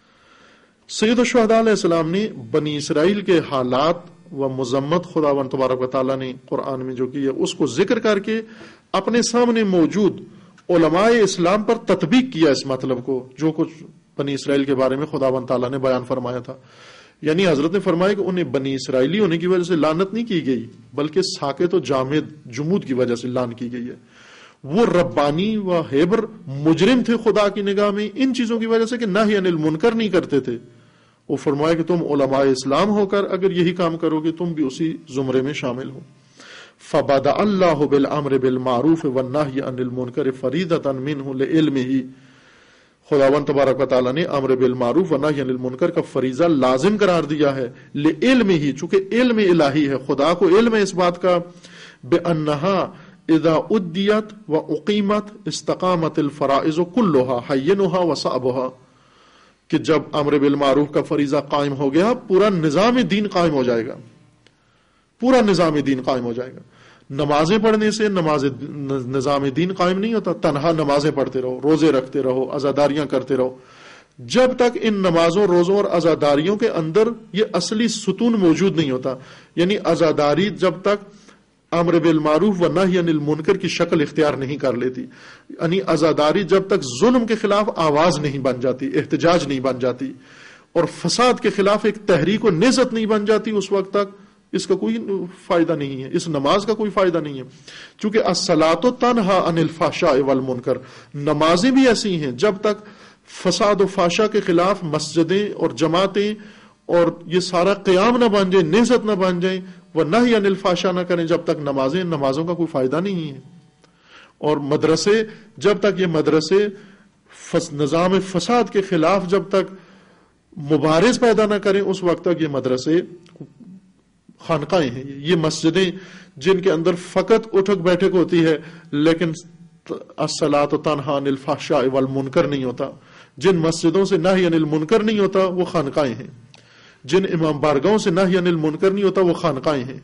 سید الشہداء علیہ السلام نے بنی اسرائیل کے حالات و مذمت خداوند تبارک و تعالیٰ نے قرآن میں جو کی ہے اس کو ذکر کر کے اپنے سامنے موجود علماء اسلام پر تطبیق کیا اس مطلب کو، جو کچھ بنی اسرائیل کے بارے میں خداوند تعالیٰ نے بیان فرمایا تھا۔ یعنی حضرت نے فرمایا کہ انہیں بنی اسرائیلی ہونے کی وجہ سے لعنت نہیں کی گئی، بلکہ ساکت و جامد جمود کی وجہ سے لعن کی گئی ہے۔ وہ ربانی و ہیبر مجرم تھے خدا کی نگاہ میں ان چیزوں کی وجہ سے کہ نہی عن المنکر نہیں کرتے تھے۔ وہ فرمایا کہ تم علماء اسلام ہو کر اگر یہی کام کرو گے تم بھی اسی زمرے میں شامل ہو۔ فبدأ اللہ بالامر بالمعروف والنہی عن المنکر فریضۃ منہ لعلمہ، خداوند تبارک و تعالیٰ نے امر بالمعروف و نہی عن المنکر کا فریضہ لازم قرار دیا ہے، لعلمہ، چونکہ علم الہی ہے، خدا کو علم ہے اس بات کا، بانہا اذا ادیت و اقیمت استقامت الفرائض کلھا حینھا و صعبھا، کہ جب امر بالمعروف کا فریضہ قائم ہو گیا پورا نظام دین قائم ہو جائے گا، پورا نظام دین قائم ہو جائے گا۔ نمازیں پڑھنے سے نظام دین قائم نہیں ہوتا، تنہا نمازیں پڑھتے رہو، روزے رکھتے رہو، عزاداریاں کرتے رہو، جب تک ان نمازوں روزوں اور عزاداریوں کے اندر یہ اصلی ستون موجود نہیں ہوتا، یعنی عزاداری جب تک امر بالمعروف و نہی عن المنکر کی شکل اختیار نہیں کر لیتی، یعنی عزاداری جب تک ظلم کے خلاف آواز نہیں بن جاتی، احتجاج نہیں بن جاتی، اور فساد کے خلاف ایک تحریک و نہضت نہیں بن جاتی، اس وقت تک اس کا کوئی فائدہ نہیں ہے، اس نماز کا کوئی فائدہ نہیں ہے۔ چونکہ الصلاۃ تنہی عن الفحشاء والمنکر، نمازیں بھی ایسی ہیں جب تک فساد و فحشاء کے خلاف مسجدیں اور جماعتیں اور یہ سارا قیام نہ بن جائے، نہضت نہ بن جائیں، وہ نہی عن الفحشاء نہ کریں، جب تک نمازوں کا کوئی فائدہ نہیں ہے۔ اور مدرسے، جب تک یہ مدرسے نظام فساد کے خلاف جب تک مبارز پیدا نہ کریں اس وقت تک یہ مدرسے خانقاہیں ہیں، یہ مسجدیں جن کے اندر فقط اٹھک بیٹھک ہوتی ہے لیکن الصلاۃ تنہی عن الفحشاء والمنکر نہیں ہوتا، جن مسجدوں سے نہی عن المنکر نہیں ہوتا وہ خانقاہیں ہیں، جن امام بارگاہوں سے نہی عن المنکر نہیں ہوتا وہ خانقاہیں ہیں،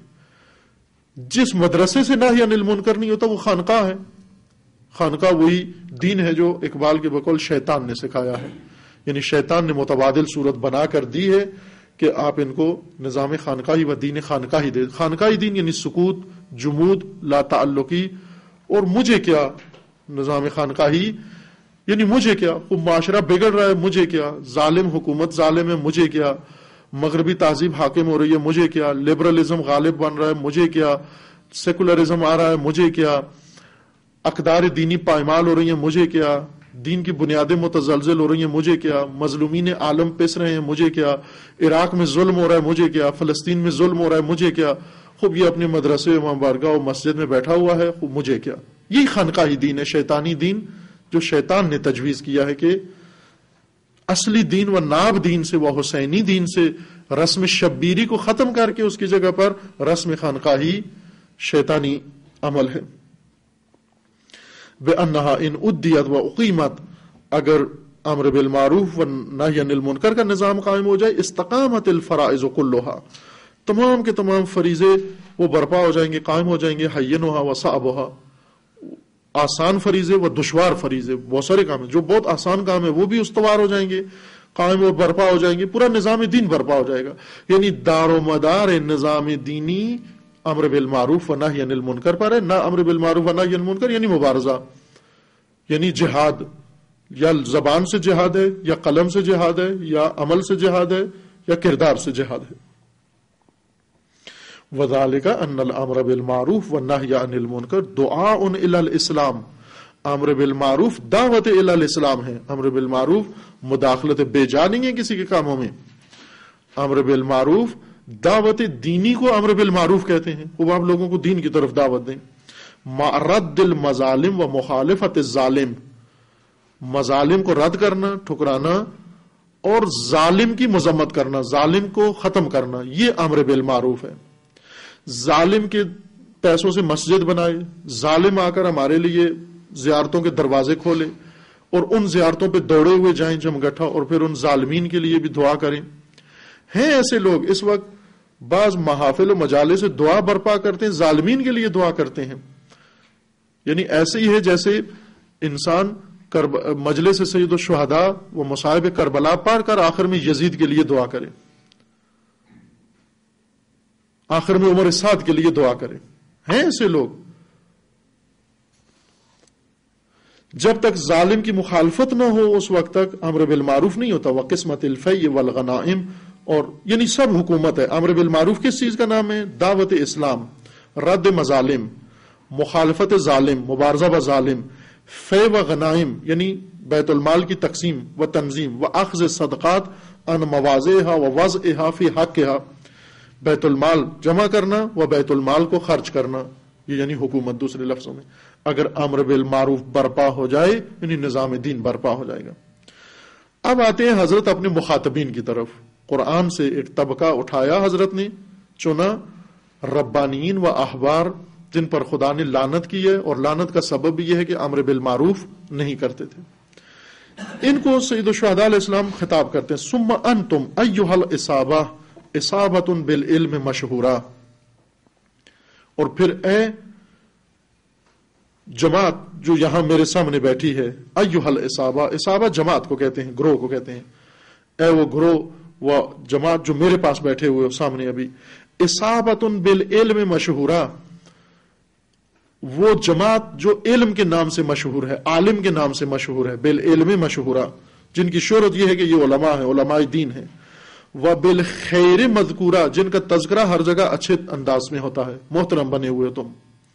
جس مدرسے سے نہی عن المنکر نہیں ہوتا وہ خانقاہ ہے۔ خانقاہ وہی دین ہے جو اقبال کے بقول شیطان نے سکھایا ہے، یعنی شیطان نے متبادل صورت بنا کر دی ہے کہ آپ ان کو نظام خانقاہی و دین خانقاہی دے۔ خانقاہی دین یعنی سکوت، جمود، لا تعلقی، اور مجھے کیا، نظام خانقاہی یعنی مجھے کیا، وہ معاشرہ بگڑ رہا ہے مجھے کیا، ظالم حکومت ظالم ہے مجھے کیا، مغربی تہذیب حاکم ہو رہی ہے مجھے کیا، لبرلزم غالب بن رہا ہے مجھے کیا، سیکولرزم آ رہا ہے مجھے کیا، اقدار دینی پائمال ہو رہی ہیں مجھے کیا، دین کی بنیادیں متزلزل ہو رہی ہیں مجھے کیا، مظلومین عالم پس رہے ہیں مجھے کیا، عراق میں ظلم ہو رہا ہے مجھے کیا، فلسطین میں ظلم ہو رہا ہے مجھے کیا، خوب یہ اپنے مدرسے امام بارگاہ و مسجد میں بیٹھا ہوا ہے، خوب مجھے کیا۔ یہی خانقاہی دین ہے، شیطانی دین جو شیطان نے تجویز کیا ہے کہ اصلی دین و ناب دین سے و حسینی دین سے رسم شبیری کو ختم کر کے اس کی جگہ پر رسم خانقاہی شیطانی عمل ہے۔ بِأَنَّهَا إِنْ أُدِّيَتْ وَأُقِيمَتْ، اگر امر بالمعروف و نہی عن المنکر کا نظام قائم ہو جائے، استقامت الفرائض کلھا، تمام کے تمام فریضے وہ برپا ہو جائیں گے، قائم ہو جائیں گے، حینھا و صعبھا، آسان فریضے و دشوار فریضے، بہت سارے کام ہیں جو بہت آسان کام ہے وہ بھی استوار ہو جائیں گے، قائم و برپا ہو جائیں گے، پورا نظام دین برپا ہو جائے گا۔ یعنی دار و مدار نظام دینی امر بالمعروف و نہی عن المنکر پر ہے، نہ امر بالمعروف و نہی عن المنکر یعنی مبارزہ، یعنی جہاد، یا زبان سے جہاد ہے، یا قلم سے جہاد ہے، یا عمل سے جہاد ہے، یا کردار سے جہاد ہے۔ وذالک ان الامر بالمعروف والنہی عن المنکر دعاء الی الاسلام، امر بالمعروف دعوت الی الاسلام ہے، امر بالمعروف مداخلت بے جا نہیں ہے کسی کے کاموں میں، امر بالمعروف دعوت دینی کو امر بالمعروف کہتے ہیں، وہ آپ لوگوں کو دین کی طرف دعوت دیں۔ مع رد المظالم و مخالفت الظالم، مظالم کو رد کرنا، ٹھکرانا، اور ظالم کی مذمت کرنا، ظالم کو ختم کرنا، یہ امر بالمعروف ہے۔ ظالم کے پیسوں سے مسجد بنائے، ظالم آ کر ہمارے لیے زیارتوں کے دروازے کھولے اور ان زیارتوں پہ دوڑے ہوئے جائیں جمگٹھا، اور پھر ان ظالمین کے لیے بھی دعا کریں۔ ہیں ایسے لوگ اس وقت بعض محافل و مجالس سے دعا برپا کرتے ہیں، ظالمین کے لیے دعا کرتے ہیں۔ یعنی ایسے ہی ہے جیسے انسان مجلس سید الشہداء و مصائب کربلا پڑھ کر آخر میں یزید کے لیے دعا کرے، آخر میں عمر سعد کے لیے دعا کرے۔ ہیں ایسے لوگ۔ جب تک ظالم کی مخالفت نہ ہو اس وقت تک امر بالمعروف نہیں ہوتا۔ وقسمت الفیء والغنائم، اور یعنی سب حکومت ہے۔ امر بالمعروف کس چیز کا نام ہے؟ دعوت اسلام، رد مظالم، مخالفت ظالم، مبارزہ و ظالم، فیء و غنائم یعنی بیت المال کی تقسیم و تنظیم، و اخذ صدقات ان مواضعها و وضعها فی حقها، بیت المال جمع کرنا و بیت المال کو خرچ کرنا، یہ یعنی حکومت دوسرے لفظوں میں۔ اگر امر بالمعروف برپا ہو جائے یعنی نظام دین برپا ہو جائے گا۔ اب آتے ہیں حضرت اپنے مخاطبین کی طرف۔ قرآن سے ایک طبقہ اٹھایا حضرت نے، چنا ربانیین و احبار جن پر خدا نے لعنت کی ہے، اور لعنت کا سبب بھی یہ ہے کہ امر بالمعروف نہیں کرتے تھے۔ ان کو سید الشہداء علیہ السلام خطاب کرتے ہیں، ثم انتم ایھا الاسابہ اصابۃ بالعلم مشہورہ، اور پھر اے جماعت جو یہاں میرے سامنے بیٹھی ہے، ایھا الاسابہ، اسابہ جماعت کو کہتے ہیں، گروہ کو کہتے ہیں، اے وہ گروہ وہ جماعت جو میرے پاس بیٹھے ہوئے ہو سامنے ابھی، اصابۃ بالعلم مشہورہ، وہ جماعت جو علم کے نام سے مشہور ہے، عالم کے نام سے مشہور ہے، بالعلم مشہورہ، جن کی شہرت یہ ہے کہ یہ علماء ہیں، علماء دین ہیں، وبالخیر مذکورہ، جن کا تذکرہ ہر جگہ اچھے انداز میں ہوتا ہے، محترم بنے ہوئے تم،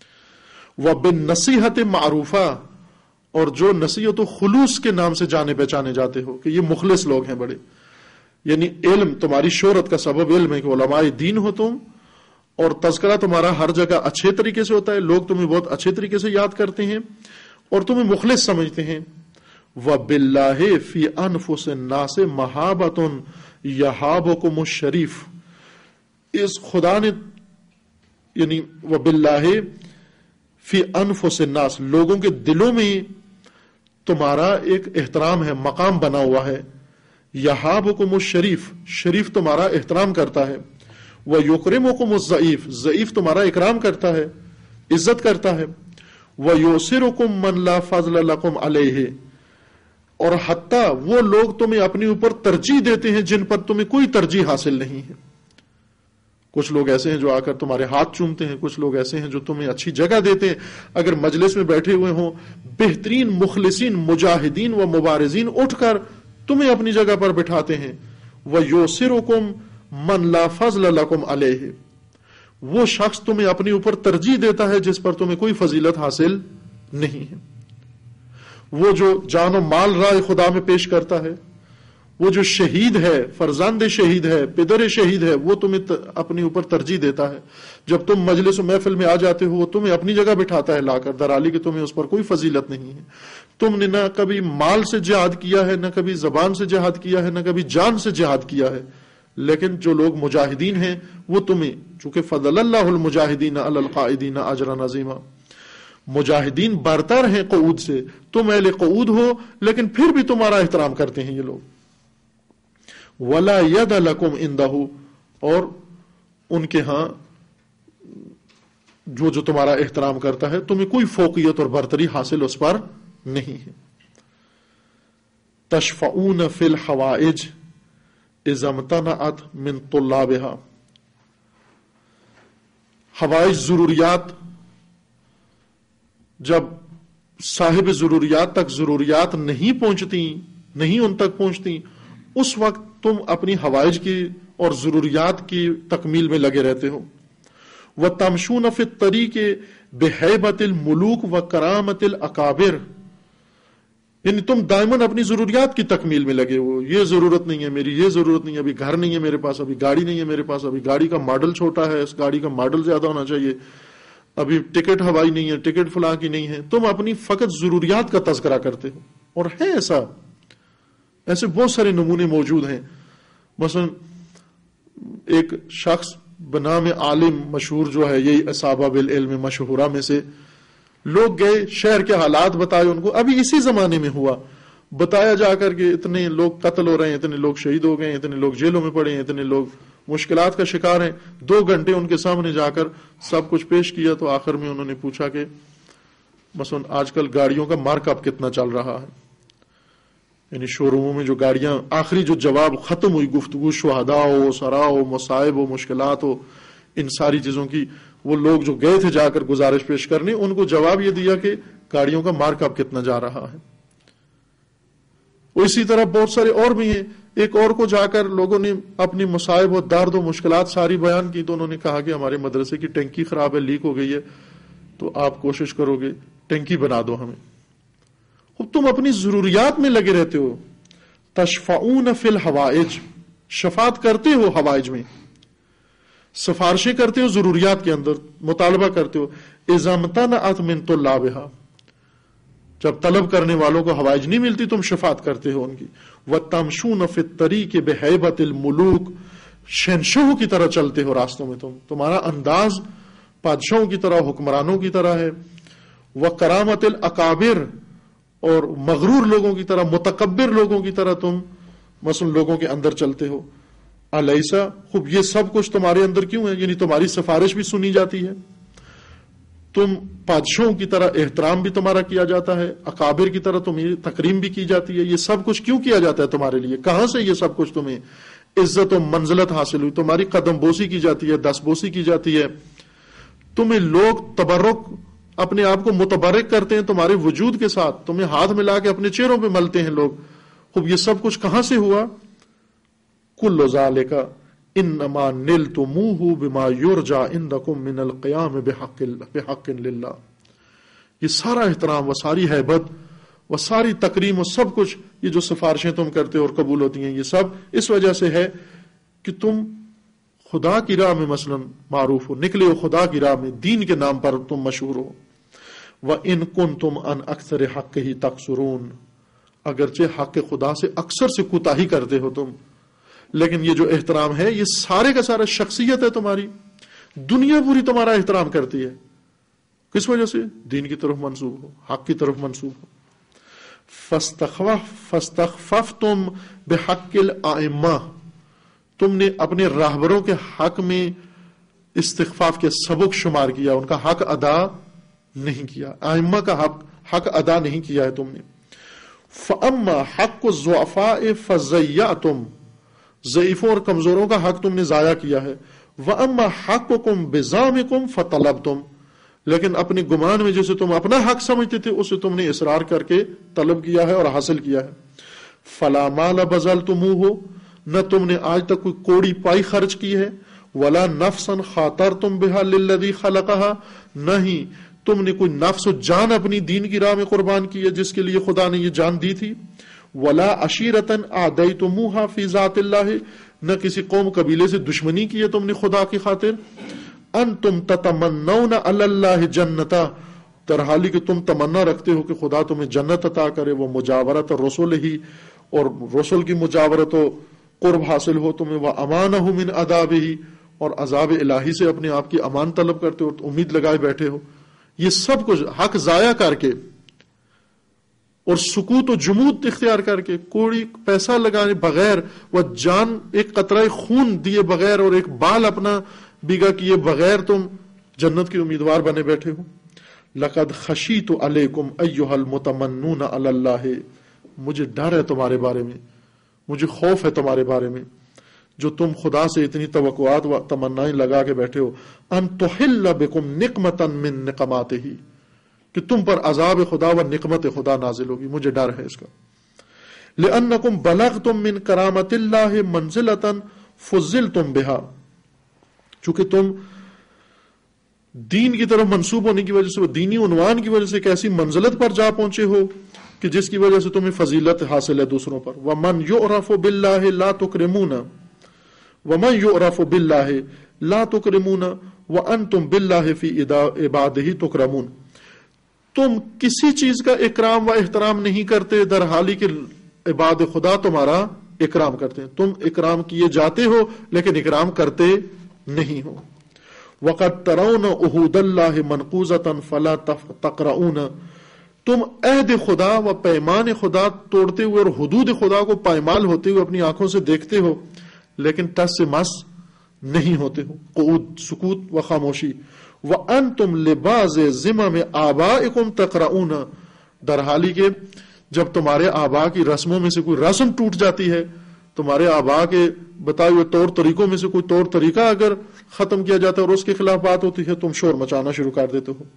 وبالنصیحت معروفہ، اور جو نصیحت و خلوص کے نام سے جانے پہچانے جاتے ہو کہ یہ مخلص لوگ ہیں بڑے، یعنی علم تمہاری شہرت کا سبب علم ہے کہ علماء دین ہو تم، اور تذکرہ تمہارا ہر جگہ اچھے طریقے سے ہوتا ہے، لوگ تمہیں بہت اچھے طریقے سے یاد کرتے ہیں اور تمہیں مخلص سمجھتے ہیں۔ وَبِاللَّهِ فِي أَنفُسِ النَّاسِ مَحَابَةٌ يَحَابُكُمُ الشَّرِيفُ، اس خدا نے یعنی وَبِاللَّهِ فِي أَنفُسِ النَّاسِ، لوگوں کے دلوں میں تمہارا ایک احترام ہے، مقام بنا ہوا ہے، یَحَابُكُمُ الشَّرِیف، شریف تمہارا احترام کرتا ہے، وَيُكْرِمُكُمُ الضَّعِیف، ضعیف تمہارا اکرام کرتا ہے، عزت کرتا ہے، وَيُؤْثِرُكُم مَّن لَّا فَضْلَ لَكُمْ عَلَيْهِ، اور حتیٰ وہ لوگ تمہیں اپنے اوپر ترجیح دیتے ہیں جن پر تمہیں کوئی ترجیح حاصل نہیں ہے۔ کچھ لوگ ایسے ہیں جو آ کر تمہارے ہاتھ چومتے ہیں، کچھ لوگ ایسے ہیں جو تمہیں اچھی جگہ دیتے ہیں، اگر مجلس میں بیٹھے ہوئے ہوں بہترین مخلصین مجاہدین و مبارزین اٹھ کر تمہیں اپنی جگہ پر بٹھاتے ہیں۔ وَيُؤْثِرُكُم مَّن لَّا فَضْلَ لَكُمْ عَلَيْهِ، وہ شخص تمہیں اپنے اوپر ترجیح دیتا ہے جس پر تمہیں کوئی فضیلت حاصل نہیں ہے۔ وہ جو جان و مال راہ خدا میں پیش کرتا ہے، وہ جو شہید ہے، فرزند شہید ہے، پدر شہید ہے، وہ تمہیں اپنے اوپر ترجیح دیتا ہے۔ جب تم مجلس و محفل میں آ جاتے ہو وہ تمہیں اپنی جگہ بٹھاتا ہے لا کر، درالی کہ تمہیں اس پر کوئی فضیلت نہیں ہے۔ تم نے نہ کبھی مال سے جہاد کیا ہے، نہ کبھی زبان سے جہاد کیا ہے، نہ کبھی جان سے جہاد کیا ہے، لیکن جو لوگ مجاہدین ہیں وہ تمہیں، چونکہ فضل اللہ المجاہدین علی القاعدین اجرا عظیما، مجاہدین برتر ہیں قعود سے، تم اہل قعود ہو لیکن پھر بھی تمہارا احترام کرتے ہیں یہ لوگ۔ وَلَا يَدَ لَكُمْ عِنْدَهُ، اور ان کے ہاں جو تمہارا احترام کرتا ہے تمہیں کوئی فوقیت اور برتری حاصل اس پر نہیں ہے۔ تشفعون فی الحوائج اذا امتنعت من طلابها، حوائج ضروریات، جب صاحب ضروریات تک ضروریات نہیں پہنچتی، نہیں ان تک پہنچتی، اس وقت تم اپنی حوائج کی اور ضروریات کی تکمیل میں لگے رہتے ہو۔ وَتَمْشُونَ فِي الطَّرِيقِ بِهَيْبَةِ الْمُلُوكِ وَكَرَامَةِ الْأَكَابِرِ، یعنی تم دائماً اپنی ضروریات کی تکمیل میں لگے ہو، یہ ضرورت نہیں ہے میری، یہ ضرورت نہیں ہے، ابھی گھر نہیں ہے میرے پاس، ابھی گاڑی نہیں ہے میرے پاس، ابھی گاڑی کا ماڈل چھوٹا ہے، اس گاڑی کا ماڈل زیادہ ہونا چاہیے، ابھی ٹکٹ ہوائی نہیں ہے، ٹکٹ فلاں کی نہیں ہے۔ تم اپنی فقط ضروریات کا تذکرہ کرتے ہو، اور ہے ایسے بہت سارے نمونے موجود ہیں. مثلا ایک شخص بنام عالم مشہور جو ہے، یہی اصابہ بالعلم مشہورہ میں سے، لوگ گئے، شہر کے حالات بتائے ان کو، ابھی اسی زمانے میں ہوا، بتایا جا کر کے اتنے لوگ قتل ہو رہے ہیں، اتنے لوگ شہید ہو گئے ہیں، اتنے لوگ جیلوں میں پڑے ہیں، اتنے لوگ مشکلات کا شکار ہیں. 2 گھنٹے ان کے سامنے جا کر سب کچھ پیش کیا تو آخر میں انہوں نے پوچھا کہ مثلا آج کل گاڑیوں کا مارک اپ کتنا چل رہا ہے، یعنی شو روموں میں جو گاڑیاں، آخری جو جواب ختم ہوئی گفتگو شہداء ہو، سرا ہو، مصائب ہو، مشکلات ہو، ان ساری چیزوں کی، وہ لوگ جو گئے تھے جا کر گزارش پیش کرنے، ان کو جواب یہ دیا کہ گاڑیوں کا مارک اپ کتنا جا رہا ہے. اسی طرح بہت سارے اور بھی ہیں. ایک اور کو جا کر لوگوں نے اپنی مصائب و درد و مشکلات ساری بیان کی تو انہوں نے کہا کہ ہمارے مدرسے کی ٹینکی خراب ہے، لیک ہو گئی ہے، تو آپ کوشش کرو گے ٹینکی بنا دو ہمیں. تم اپنی ضروریات میں لگے رہتے ہو. تشفعون فی الحوائج، شفاعت کرتے ہو حوائج میں، سفارشیں کرتے ہو ضروریات کے اندر، مطالبہ کرتے ہو. اذا امتنعت من طلابها، جب طلب کرنے والوں کو حوائج نہیں ملتی تم شفاعت کرتے ہو ان کی. وَتَمْشُونَ فِي الطَّرِيقِ بِهَيْبَةِ الْمُلُوكِ، شہنشاہوں کی طرح چلتے ہو راستوں میں، تمہارا انداز بادشاہوں کی طرح، حکمرانوں کی طرح ہے. وَكَرَامَةِ الْأَكَابِرِ، اور مغرور لوگوں کی طرح، متکبر لوگوں کی طرح تم مثلا لوگوں کے اندر چلتے ہو. الیسا، خوب یہ سب کچھ تمہارے اندر کیوں ہے؟ یعنی تمہاری سفارش بھی سنی جاتی ہے، تم بادشاہوں کی طرح احترام بھی تمہارا کیا جاتا ہے، اکابر کی طرح تمہیں تکریم بھی کی جاتی ہے. یہ سب کچھ کیوں کیا جاتا ہے تمہارے لیے؟ کہاں سے یہ سب کچھ تمہیں عزت و منزلت حاصل ہوئی؟ تمہاری قدم بوسی کی جاتی ہے، دست بوسی کی جاتی ہے، تمہیں لوگ تبرک، اپنے آپ کو متبرک کرتے ہیں تمہارے وجود کے ساتھ، تمہیں ہاتھ ملا کے اپنے چہروں پہ ملتے ہیں لوگ. خوب یہ سب کچھ کہاں سے ہوا؟ کل ذالک انما نلتموہ بما یرجى عندکم من القیام بحق للہ. یہ سارا احترام و ساری ہیبت و ساری تکریم و سب کچھ، یہ جو سفارشیں تم کرتے ہو اور قبول ہوتی ہیں، یہ سب اس وجہ سے ہے کہ تم خدا کی راہ میں مثلا معروف ہو، نکلے ہو خدا کی راہ میں، دین کے نام پر تم مشہور ہو. وَإِن كُنتُمْ عَنْ أَكْثَرِ حَقِّهِ تَقْصُرُونَ، اگرچہ حق خدا سے اکثر سے کوتاہی کرتے ہو تم، لیکن یہ جو احترام ہے یہ سارے کا سارا شخصیت ہے تمہاری، دنیا پوری تمہارا احترام کرتی ہے. کس وجہ سے؟ دین کی طرف منسوب ہو، حق کی طرف منسوب ہو. فَاسْتَخْفَفْتُمْ بِحَقِّ الْأَئِمَّةِ، تم نے اپنے راہبروں کے حق میں استخفاف کے سبق شمار کیا، ان کا حق ادا نہیں کیا، ائمہ کا حق ادا نہیں کیا ہے تم نے. فَأَمَّا حَقُّ الضُّعَفَاءِ فَضَيَّعْتُمْ، ضعیفوں اور کمزوروں کا حق تم نے ضائع کیا ہے. وَأَمَّا حَقُّكُمْ بِزَعْمِكُمْ فَطَلَبْتُمْ، لیکن اپنے گمان میں جسے تم اپنا حق سمجھتے تھے اسے تم نے اصرار کر کے طلب کیا ہے اور حاصل کیا ہے. فَلَا مَالَ بَذَلْتُمُوهُ، نہ تم نے آج تک کوئی کوڑی پائی خرچ کی ہے. وَلَا نَفْسًا خَاطَرْتُمْ بِهَا لِلَّذِي خَلَقَهَا، نہیں تم نے کوئی نفس و جان اپنی دین کی راہ میں قربان کی ہے جس کے لیے خدا نے یہ جان دی تھی. وَلَا عَشِيرَةً أَعْدَيْتُمُوهَا فِي ذَاتِ اللَّهِ، نہ کسی قوم قبیلے سے دشمنی کی ہے تم نے خدا کی خاطر. أَنْتُمْ تَتَمَنَّوْنَ عَلَى اللَّهِ جَنَّةً، در حالی کہ تم تمنا رکھتے ہو کہ خدا تمہیں جنت عطا کرے. وہ مجاورت رسول ہی، اور رسول کی مجاورت و قرب حاصل ہو تمہیں. وَأَمَانَهُ مِنْ عَذَابِهِ، اور عذاب الہی سے اپنے آپ کی امان طلب کرتے ہو، امید لگائے بیٹھے ہو. یہ سب کچھ حق ضائع کر کے اور سکوت و جمود اختیار کر کے، کوئی پیسہ لگانے بغیر، وہ جان ایک قطرہ خون دیے بغیر اور ایک بال اپنا بیگا کیے بغیر تم جنت کے امیدوار بنے بیٹھے ہو. لقد خشیت علیکم ایھا المتمنون علی اللہ، مجھے ڈر ہے تمہارے بارے میں، مجھے خوف ہے تمہارے بارے میں جو تم خدا سے اتنی توقعات و تمنائیں لگا کے بیٹھے ہو. ان تحل بکم نقمتا من نقماتہ، کہ تم پر عذاب خدا و نقمت خدا نازل ہوگی، مجھے ڈر ہے اس کا. لأنکم بلغتم من کرامت اللہ منزلتا فضلتم بہا، چونکہ تم دین کی طرف منسوب ہونے کی وجہ سے، وہ دینی عنوان کی وجہ سے ایک ایسی منزلت پر جا پہنچے ہو کہ جس کی وجہ سے تمہیں فضیلت حاصل ہے دوسروں پر. ومن یعرف باللہ لا تکرمون، ومن یعرف باللہ لا تکرمون وانتم باللہ فی عبادہ تکرمون، تم کسی چیز کا اکرام و احترام نہیں کرتے در حالی کہ عباد خدا تمہارا اکرام کرتے ہیں، تم اکرام کیے جاتے ہو لیکن اکرام کرتے نہیں ہو۔ وَقَدْ تَرَوْنَ عُهُودَ اللَّهِ مَنْقُوزَةً فَلَا تَقْرَؤُونَ، تم عہد خدا و پیمان خدا توڑتے ہوئے اور حدود خدا کو پائمال ہوتے ہوئے اپنی آنکھوں سے دیکھتے ہو لیکن ٹس سے مس نہیں ہوتے ہو۔ قعود، سکوت و خاموشی۔ وَأَنْتُمْ لِبَعْضِ ذِمَمِ آبَائِكُمْ تَقْرَؤُونَ، در حالی کہ جب تمہارے آبا کی رسموں میں سے کوئی رسم ٹوٹ جاتی ہے، تمہارے آبا کے بتائے ہوئے طور طریقوں میں سے کوئی طور طریقہ اگر ختم کیا جاتا ہے اور اس کے خلاف بات ہوتی ہے، تم شور مچانا شروع کر دیتے ہو۔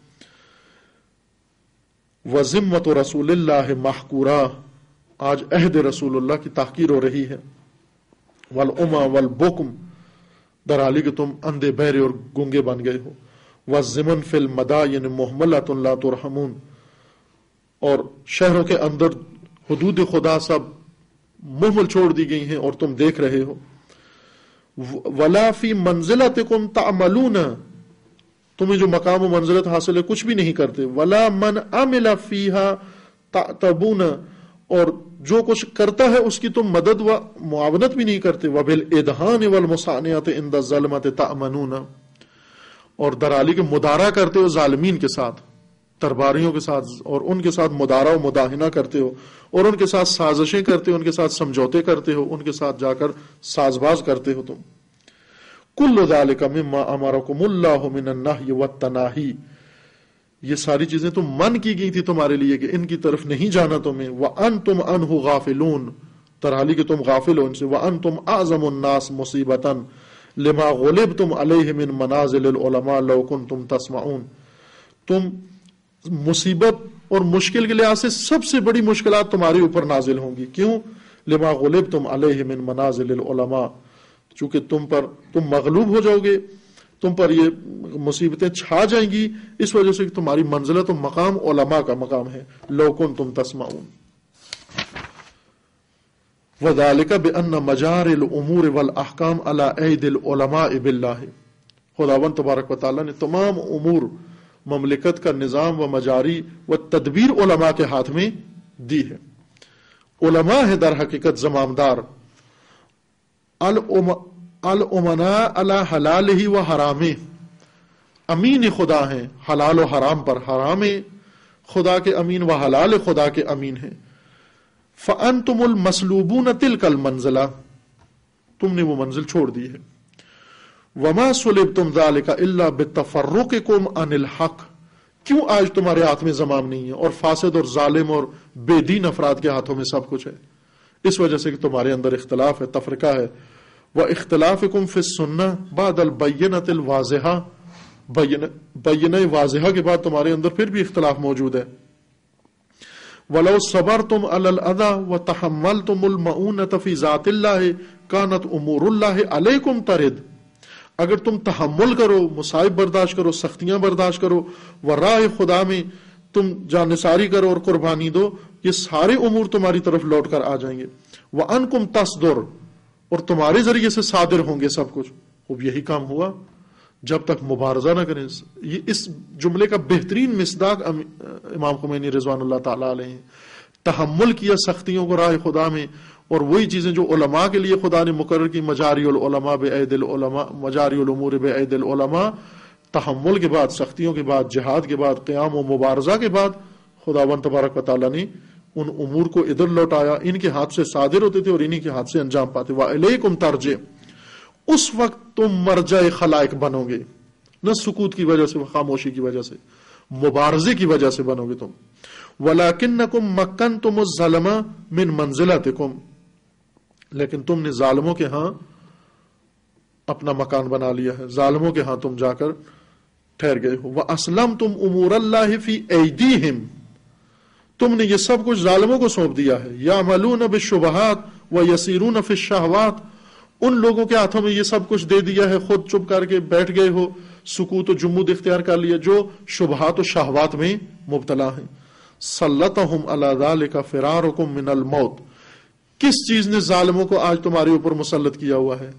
وَذِمَّةُ رَسُولِ اللَّهِ مَحْقُورًا، آج عہد رسول اللہ کی تحقیر ہو رہی ہے۔ وَالْعُمَى وَالْبُكْمُ، در حالی کہ تم اندھے بہرے اور گونگے بن گئے ہو۔ وَالزِّمَنْ فِي الْمَدَائِنِ مُهْمَلَةٌ لَا تُرْحَمُونَ، اور شہروں کے اندر حدود خدا سب مہمل چھوڑ دی گئی ہیں اور تم دیکھ رہے ہو۔ وَلَا فِي مَنْزِلَتِكُمْ تَعْمَلُونَ، تمہیں جو مقام و منزلت حاصل ہے کچھ بھی نہیں کرتے۔ وَلَا مَنْ عَمِلَ فِيهَا تَعْتَبُونَ، اور جو کچھ کرتا ہے اس کی تم مدد و معاونت بھی نہیں کرتے۔ وَبِالْإِدْهَانِ وَالْمُصَانِعَةِ عِنْدَ الظَّلْمَةِ تَأْمَنُونَ، اور درالی کے مدارا کرتے ہو ظالمین کے ساتھ، درباریوں کے ساتھ، اور ان کے ساتھ مدارا و مداہنہ کرتے ہو اور ان کے ساتھ سازشیں کرتے ہو، ان کے ساتھ سمجھوتے کرتے ہو، ان کے ساتھ جا کر ساز باز کرتے ہو تم۔ کل ذالک مما امرکم اللہ من النہی والتناہی، یہ ساری چیزیں تو من کی گئی تھی تمہارے لیے کہ ان کی طرف نہیں جانا تمہیں۔ وانتم عنہ غافلون، در حالی کہ تم غافل ہو ان سے۔ وانتم اعظم الناس مصیبتا لما غلبتم علیہ من منازل العلماء لو کنتم تسمعون، تم مصیبت اور مشکل کے لحاظ سے سب سے بڑی مشکلات تمہارے اوپر نازل ہوں گی۔ کیوں؟ لما غلبتم علیہ من منازل العلماء، چونکہ تم مغلوب ہو جاؤ گے، تم پر یہ مصیبتیں چھا جائیں گی، اس وجہ سے کہ تمہاری منزلت و مقام علماء کا مقام ہے۔ لو کنتم تسمعون۔ وذالک بان مجار الامور والاحکام علی ایدی العلماء باللہ، خداوند تبارک و تعالی نے تمام امور، مملکت کا نظام و مجاری و تدبیر علماء کے ہاتھ میں دی ہے۔ علماء ہے در حقیقت زمامدار، الامناء علی حلالہ و حرامہ، امین خدا ہیں حلال و حرام پر، حرام خدا کے امین و حلال خدا کے امین ہیں۔ فانتم المسلوبون تلک المنزلہ، تم نے وہ منزل چھوڑ دی ہے۔ وما سلبتم ذلك الا بتفرقكم عن الحق، کیوں آج تمہارے ہاتھ میں زمام نہیں ہے اور فاسد اور ظالم اور بے دین افراد کے ہاتھوں میں سب کچھ ہے؟ اس وجہ سے کہ تمہارے اندر اختلاف ہے، تفرقہ ہے۔ واختلافکم فی السنہ بعد البینۃ الواضحہ، بینہ واضحہ کے بعد تمہارے اندر پھر بھی اختلاف موجود ہے۔ ولو صبرتم علی الاذى وتحملتم المؤونۃ فی ذات اللہ کانت امور اللہ علیکم ترد، اگر تم تحمل کرو، مصائب برداشت کرو، سختیاں برداشت کرو، و راہ خدا میں تم جانثاری کرو اور قربانی دو، یہ سارے امور تمہاری طرف لوٹ کر آ جائیں گے۔ وَأَنْكُمْ تَصْدُرُ، اور تمہارے ذریعے سے صادر ہوں گے سب کچھ۔ اب یہی کام ہوا جب تک مبارزہ نہ کریں۔ یہ اس جملے کا بہترین مصداق امام خمینی رضوان اللہ تعالی علیہ، تحمل کیا سختیوں کو راہ خدا میں، اور وہی چیزیں جو علماء کے لیے خدا نے مقرر کی، مجاری العلماء بعید العلماء، مجاری الامور بعید العلماء، تحمل کے بعد، سختیوں کے بعد، جہاد کے بعد، قیام و مبارزہ کے بعد خداوند تبارک و تعالیٰ نے ان امور کو ادھر لوٹایا، ان کے ہاتھ سے صادر ہوتے تھے اور انہی کے ہاتھ سے انجام پاتے۔ وَإِلَيْكُمْ تَرْجِعُ، اس وقت تم مرجع خلائق بنو گے، نہ سکوت کی وجہ سے، خاموشی کی وجہ سے، مبارزے کی وجہ سے بنو گے تم۔ وَلَكِنَّكُمْ مَكَّنْتُمُ الظَّلَمَ مِنْ مَنْزِلَتِكُمْ، لیکن تم نے ظالموں کے ہاں اپنا مکان بنا لیا ہے، ظالموں کے ہاں تم جا کر ٹھہر گئے ہو۔ وَأَسْلَمْتُمْ أُمُورَ اللَّهِ فِي أَيْدِيهِمْ، تم نے یہ سب کچھ ظالموں کو سونپ دیا ہے۔ يَعْمَلُونَ بِالشُّبُهَاتِ وَيَسِيرُونَ فِي الشَّهَوَاتِ، ان لوگوں کے ہاتھوں میں یہ سب کچھ دے دیا ہے، خود چپ کر کے بیٹھ گئے ہو، سکوت و جمود اختیار کر لیا، جو شبہات و شہوات میں مبتلا ہیں۔ سلطہم علی ذلک فرارکم من الموت، کس چیز نے ظالموں کو آج تمہارے اوپر مسلط کیا ہوا ہے؟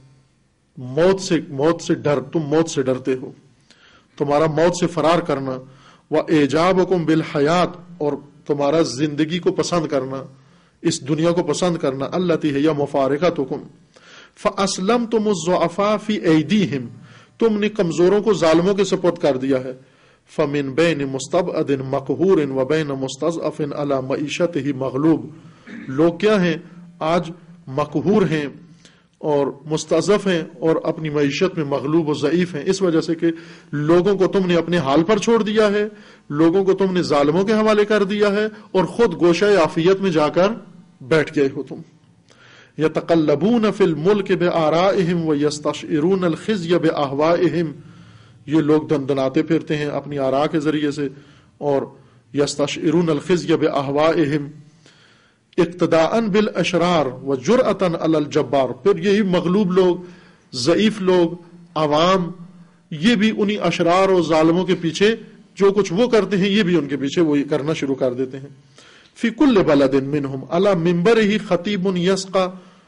موت سے ڈر، تم موت سے ڈرتے ہو، تمہارا موت سے فرار کرنا۔ وَإِعْجَابُكُمْ بِالْحَيَاةِ، اور تمہارا زندگی کو پسند کرنا، اس دنیا کو پسند کرنا، التی ہی مفارقتکم فاسلمتم الضعفاء فی ایدیہم، تم نے کمزوروں کو ظالموں کے سپرد کر دیا ہے، فمن بین مستبعد مقہور وبین مستضعف علی معیشتہ مغلوب، لوگ کیا ہیں آج مقہور ہیں اور مستضعف ہیں اور اپنی معیشت میں مغلوب و ضعیف ہیں، اس وجہ سے کہ لوگوں کو تم نے اپنے حال پر چھوڑ دیا ہے، لوگوں کو تم نے ظالموں کے حوالے کر دیا ہے اور خود گوشہ عافیت میں جا کر بیٹھ گئے ہو تم۔ یتقلبون فی الملک بآرائہم ویستشعرون الخزی باہوائہم، یہ لوگ دندناتے پھرتے ہیں اپنی آراء کے ذریعے سے، اور یستشعرون الخزی باہوائہم اقتداء بالاشرار وجرأۃ علی الجبار، پھر یہی مغلوب لوگ، ضعیف لوگ، عوام، یہ بھی انہی اشرار اور ظالموں کے پیچھے جو کچھ وہ کرتے ہیں یہ بھی ان کے پیچھے وہی کرنا شروع کر دیتے ہیں۔ فی کل بلد منہم علی منبرہ خطیب یسقی،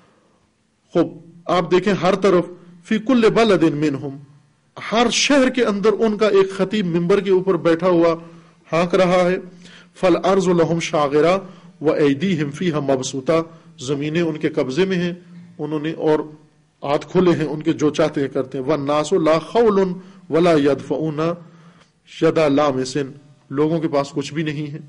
خوب آپ دیکھیں ہر طرف، فی کل بلد منہم، ہر شہر کے اندر ان کا ایک خطیب منبر کے اوپر بیٹھا ہوا ہانک رہا ہے، فالارض لہم شاغرہ وایدیہم فیہا مبسوطہ، زمینیں ان کے قبضے میں ہیں، انہوں نے اور ہاتھ کھلے ہیں ان کے جو چاہتے ہیں کرتے ہیں، والناس لا خول ولا یدفعون یدا لامس، لوگوں کے پاس کچھ بھی نہیں ہے۔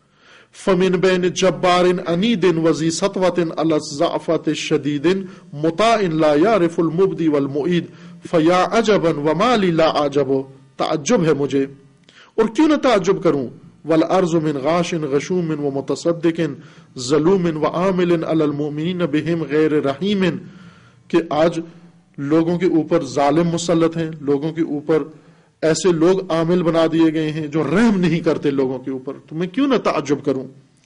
فمن بین جبار عنید وذی سطوۃ علی الضعفۃ شدید مطاع لا یعرف المبدی والمعید فیا عجبا وما لی لا اعجب، تعجب ہے مجھے اور کیوں نہ تعجب کروں، والارض من غاش غشوم ومتصدق ظلوم وعامل علی المؤمنین بہم غیر رحیم، کہ آج لوگوں کے اوپر ظالم مسلط ہیں، لوگوں کے اوپر ایسے لوگ عامل بنا دیے گئے ہیں جو رحم نہیں کرتے لوگوں کے اوپر، تو میں کیوں نہ تعجب کروں۔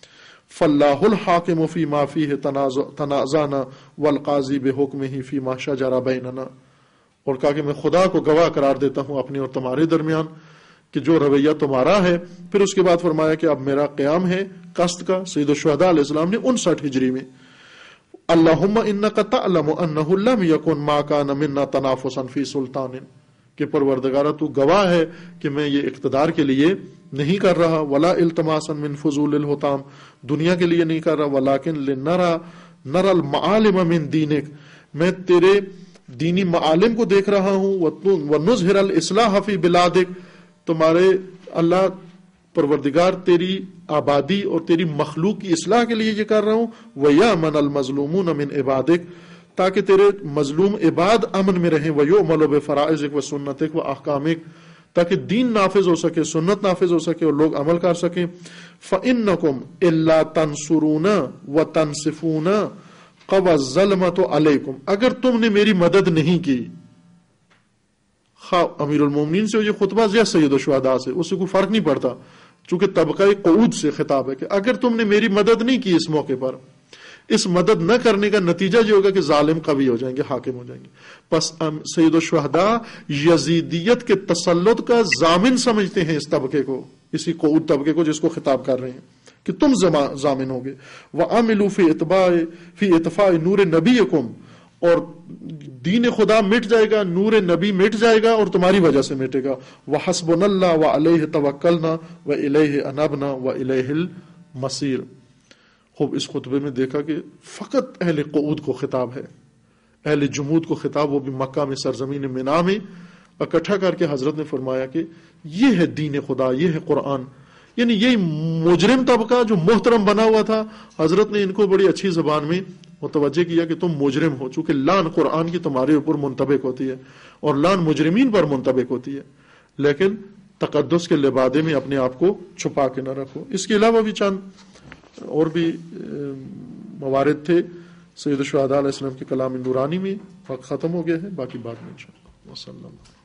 فاللہ الحاکم فیما فیہ تنازعنا والقاضی بحکمہ فیما شجر بیننا، اور کہا کہ میں خدا کو گواہ قرار دیتا ہوں اپنے اور تمہارے درمیان کہ جو رویہ تمہارا ہے۔ پھر اس کے بعد فرمایا کہ اب میرا قیام ہے قصد کا، سید الشہداء علیہ السلام نے 59 ہجری میں، اللہم انک تعلم انہ لم یکن ما کان منا تنافسا فی سلطان، کہ پروردگارہ تو گواہ ہے کہ میں یہ اقتدار کے لیے نہیں کر رہا، ولا التماسا من فضول الحطام، دنیا کے لیے نہیں کر رہا، ولیکن لنرى المعالم من دینک، میں تیرے دینی معالم کو دیکھ رہا ہوں، ونظہر الاصلاح فی بلادک، تمہارے اللہ پروردگار تیری آبادی اور تیری مخلوق کی اصلاح کے لیے یہ کر رہا ہوں، وَيَأْمَنَ الْمَظْلُومُونَ مِنْ عِبَادِكَ، تاکہ تیرے مظلوم عباد امن میں رہیں، وَيُعْمَلُ بِفَرَائِضِكَ وَسُنَّتِكَ وَأَحْكَامِكَ، تاکہ دین نافذ ہو سکے، سنت نافذ ہو سکے اور لوگ عمل کر سکیں۔ فَإِنَّكُمْ إِلَّا تَنْصُرُونَ وَتَنْصِفُونَ قَوَى الظَّلْمَةُ عَلَيْكُمْ، اگر تم نے میری مدد نہیں کی، امیر المومنین سے یہ خطبہ یا سید الشہداء سے، اس سے کوئی فرق نہیں پڑتا، چونکہ طبقہ قعود سے خطاب ہے کہ اگر تم نے میری مدد نہیں کی اس موقع پر، اس مدد نہ کرنے کا نتیجہ یہ ہوگا کہ ظالم قوی ہو جائیں گے، حاکم ہو جائیں گے۔ پس سید الشہداء یزیدیت کے تسلط کا ضامن سمجھتے ہیں اس طبقے کو، اسی قعود طبقے کو جس کو خطاب کر رہے ہیں کہ تم ضامن ہوگے۔ وَعَمِلُوا فِي اطفاء نور نبیکم، اور دین خدا مٹ جائے گا، نور نبی مٹ جائے گا اور تمہاری وجہ سے مٹے گا۔ وَحَسْبُنَا اللَّهُ وَعَلَيْهِ تَوَكَّلْنَا وَإِلَيْهِ أَنَبْنَا وَإِلَيْهِ الْمَصِيرُ۔ خوب اس خطبے میں دیکھا کہ فقط اہل قعود کو خطاب ہے، اہل جمود کو خطاب، وہ بھی مکہ میں سرزمین منا میں اکٹھا کر کے حضرت نے فرمایا کہ یہ ہے دین خدا، یہ ہے قرآن، یعنی یہی مجرم طبقہ جو محترم بنا ہوا تھا، حضرت نے ان کو بڑی اچھی زبان میں متوجہ کیا کہ تم مجرم ہو، چونکہ لان قرآن کی تمہارے اوپر منطبق ہوتی ہے اور لان مجرمین پر منطبق ہوتی ہے، لیکن تقدس کے لبادے میں اپنے آپ کو چھپا کے نہ رکھو۔ اس کے علاوہ بھی چند اور بھی موارد تھے سید الشہداء علیہ السلام کے کلام نورانی میں، وقت ختم ہو گیا ہے، باقی بعد میں انشاءاللہ۔ وسلم۔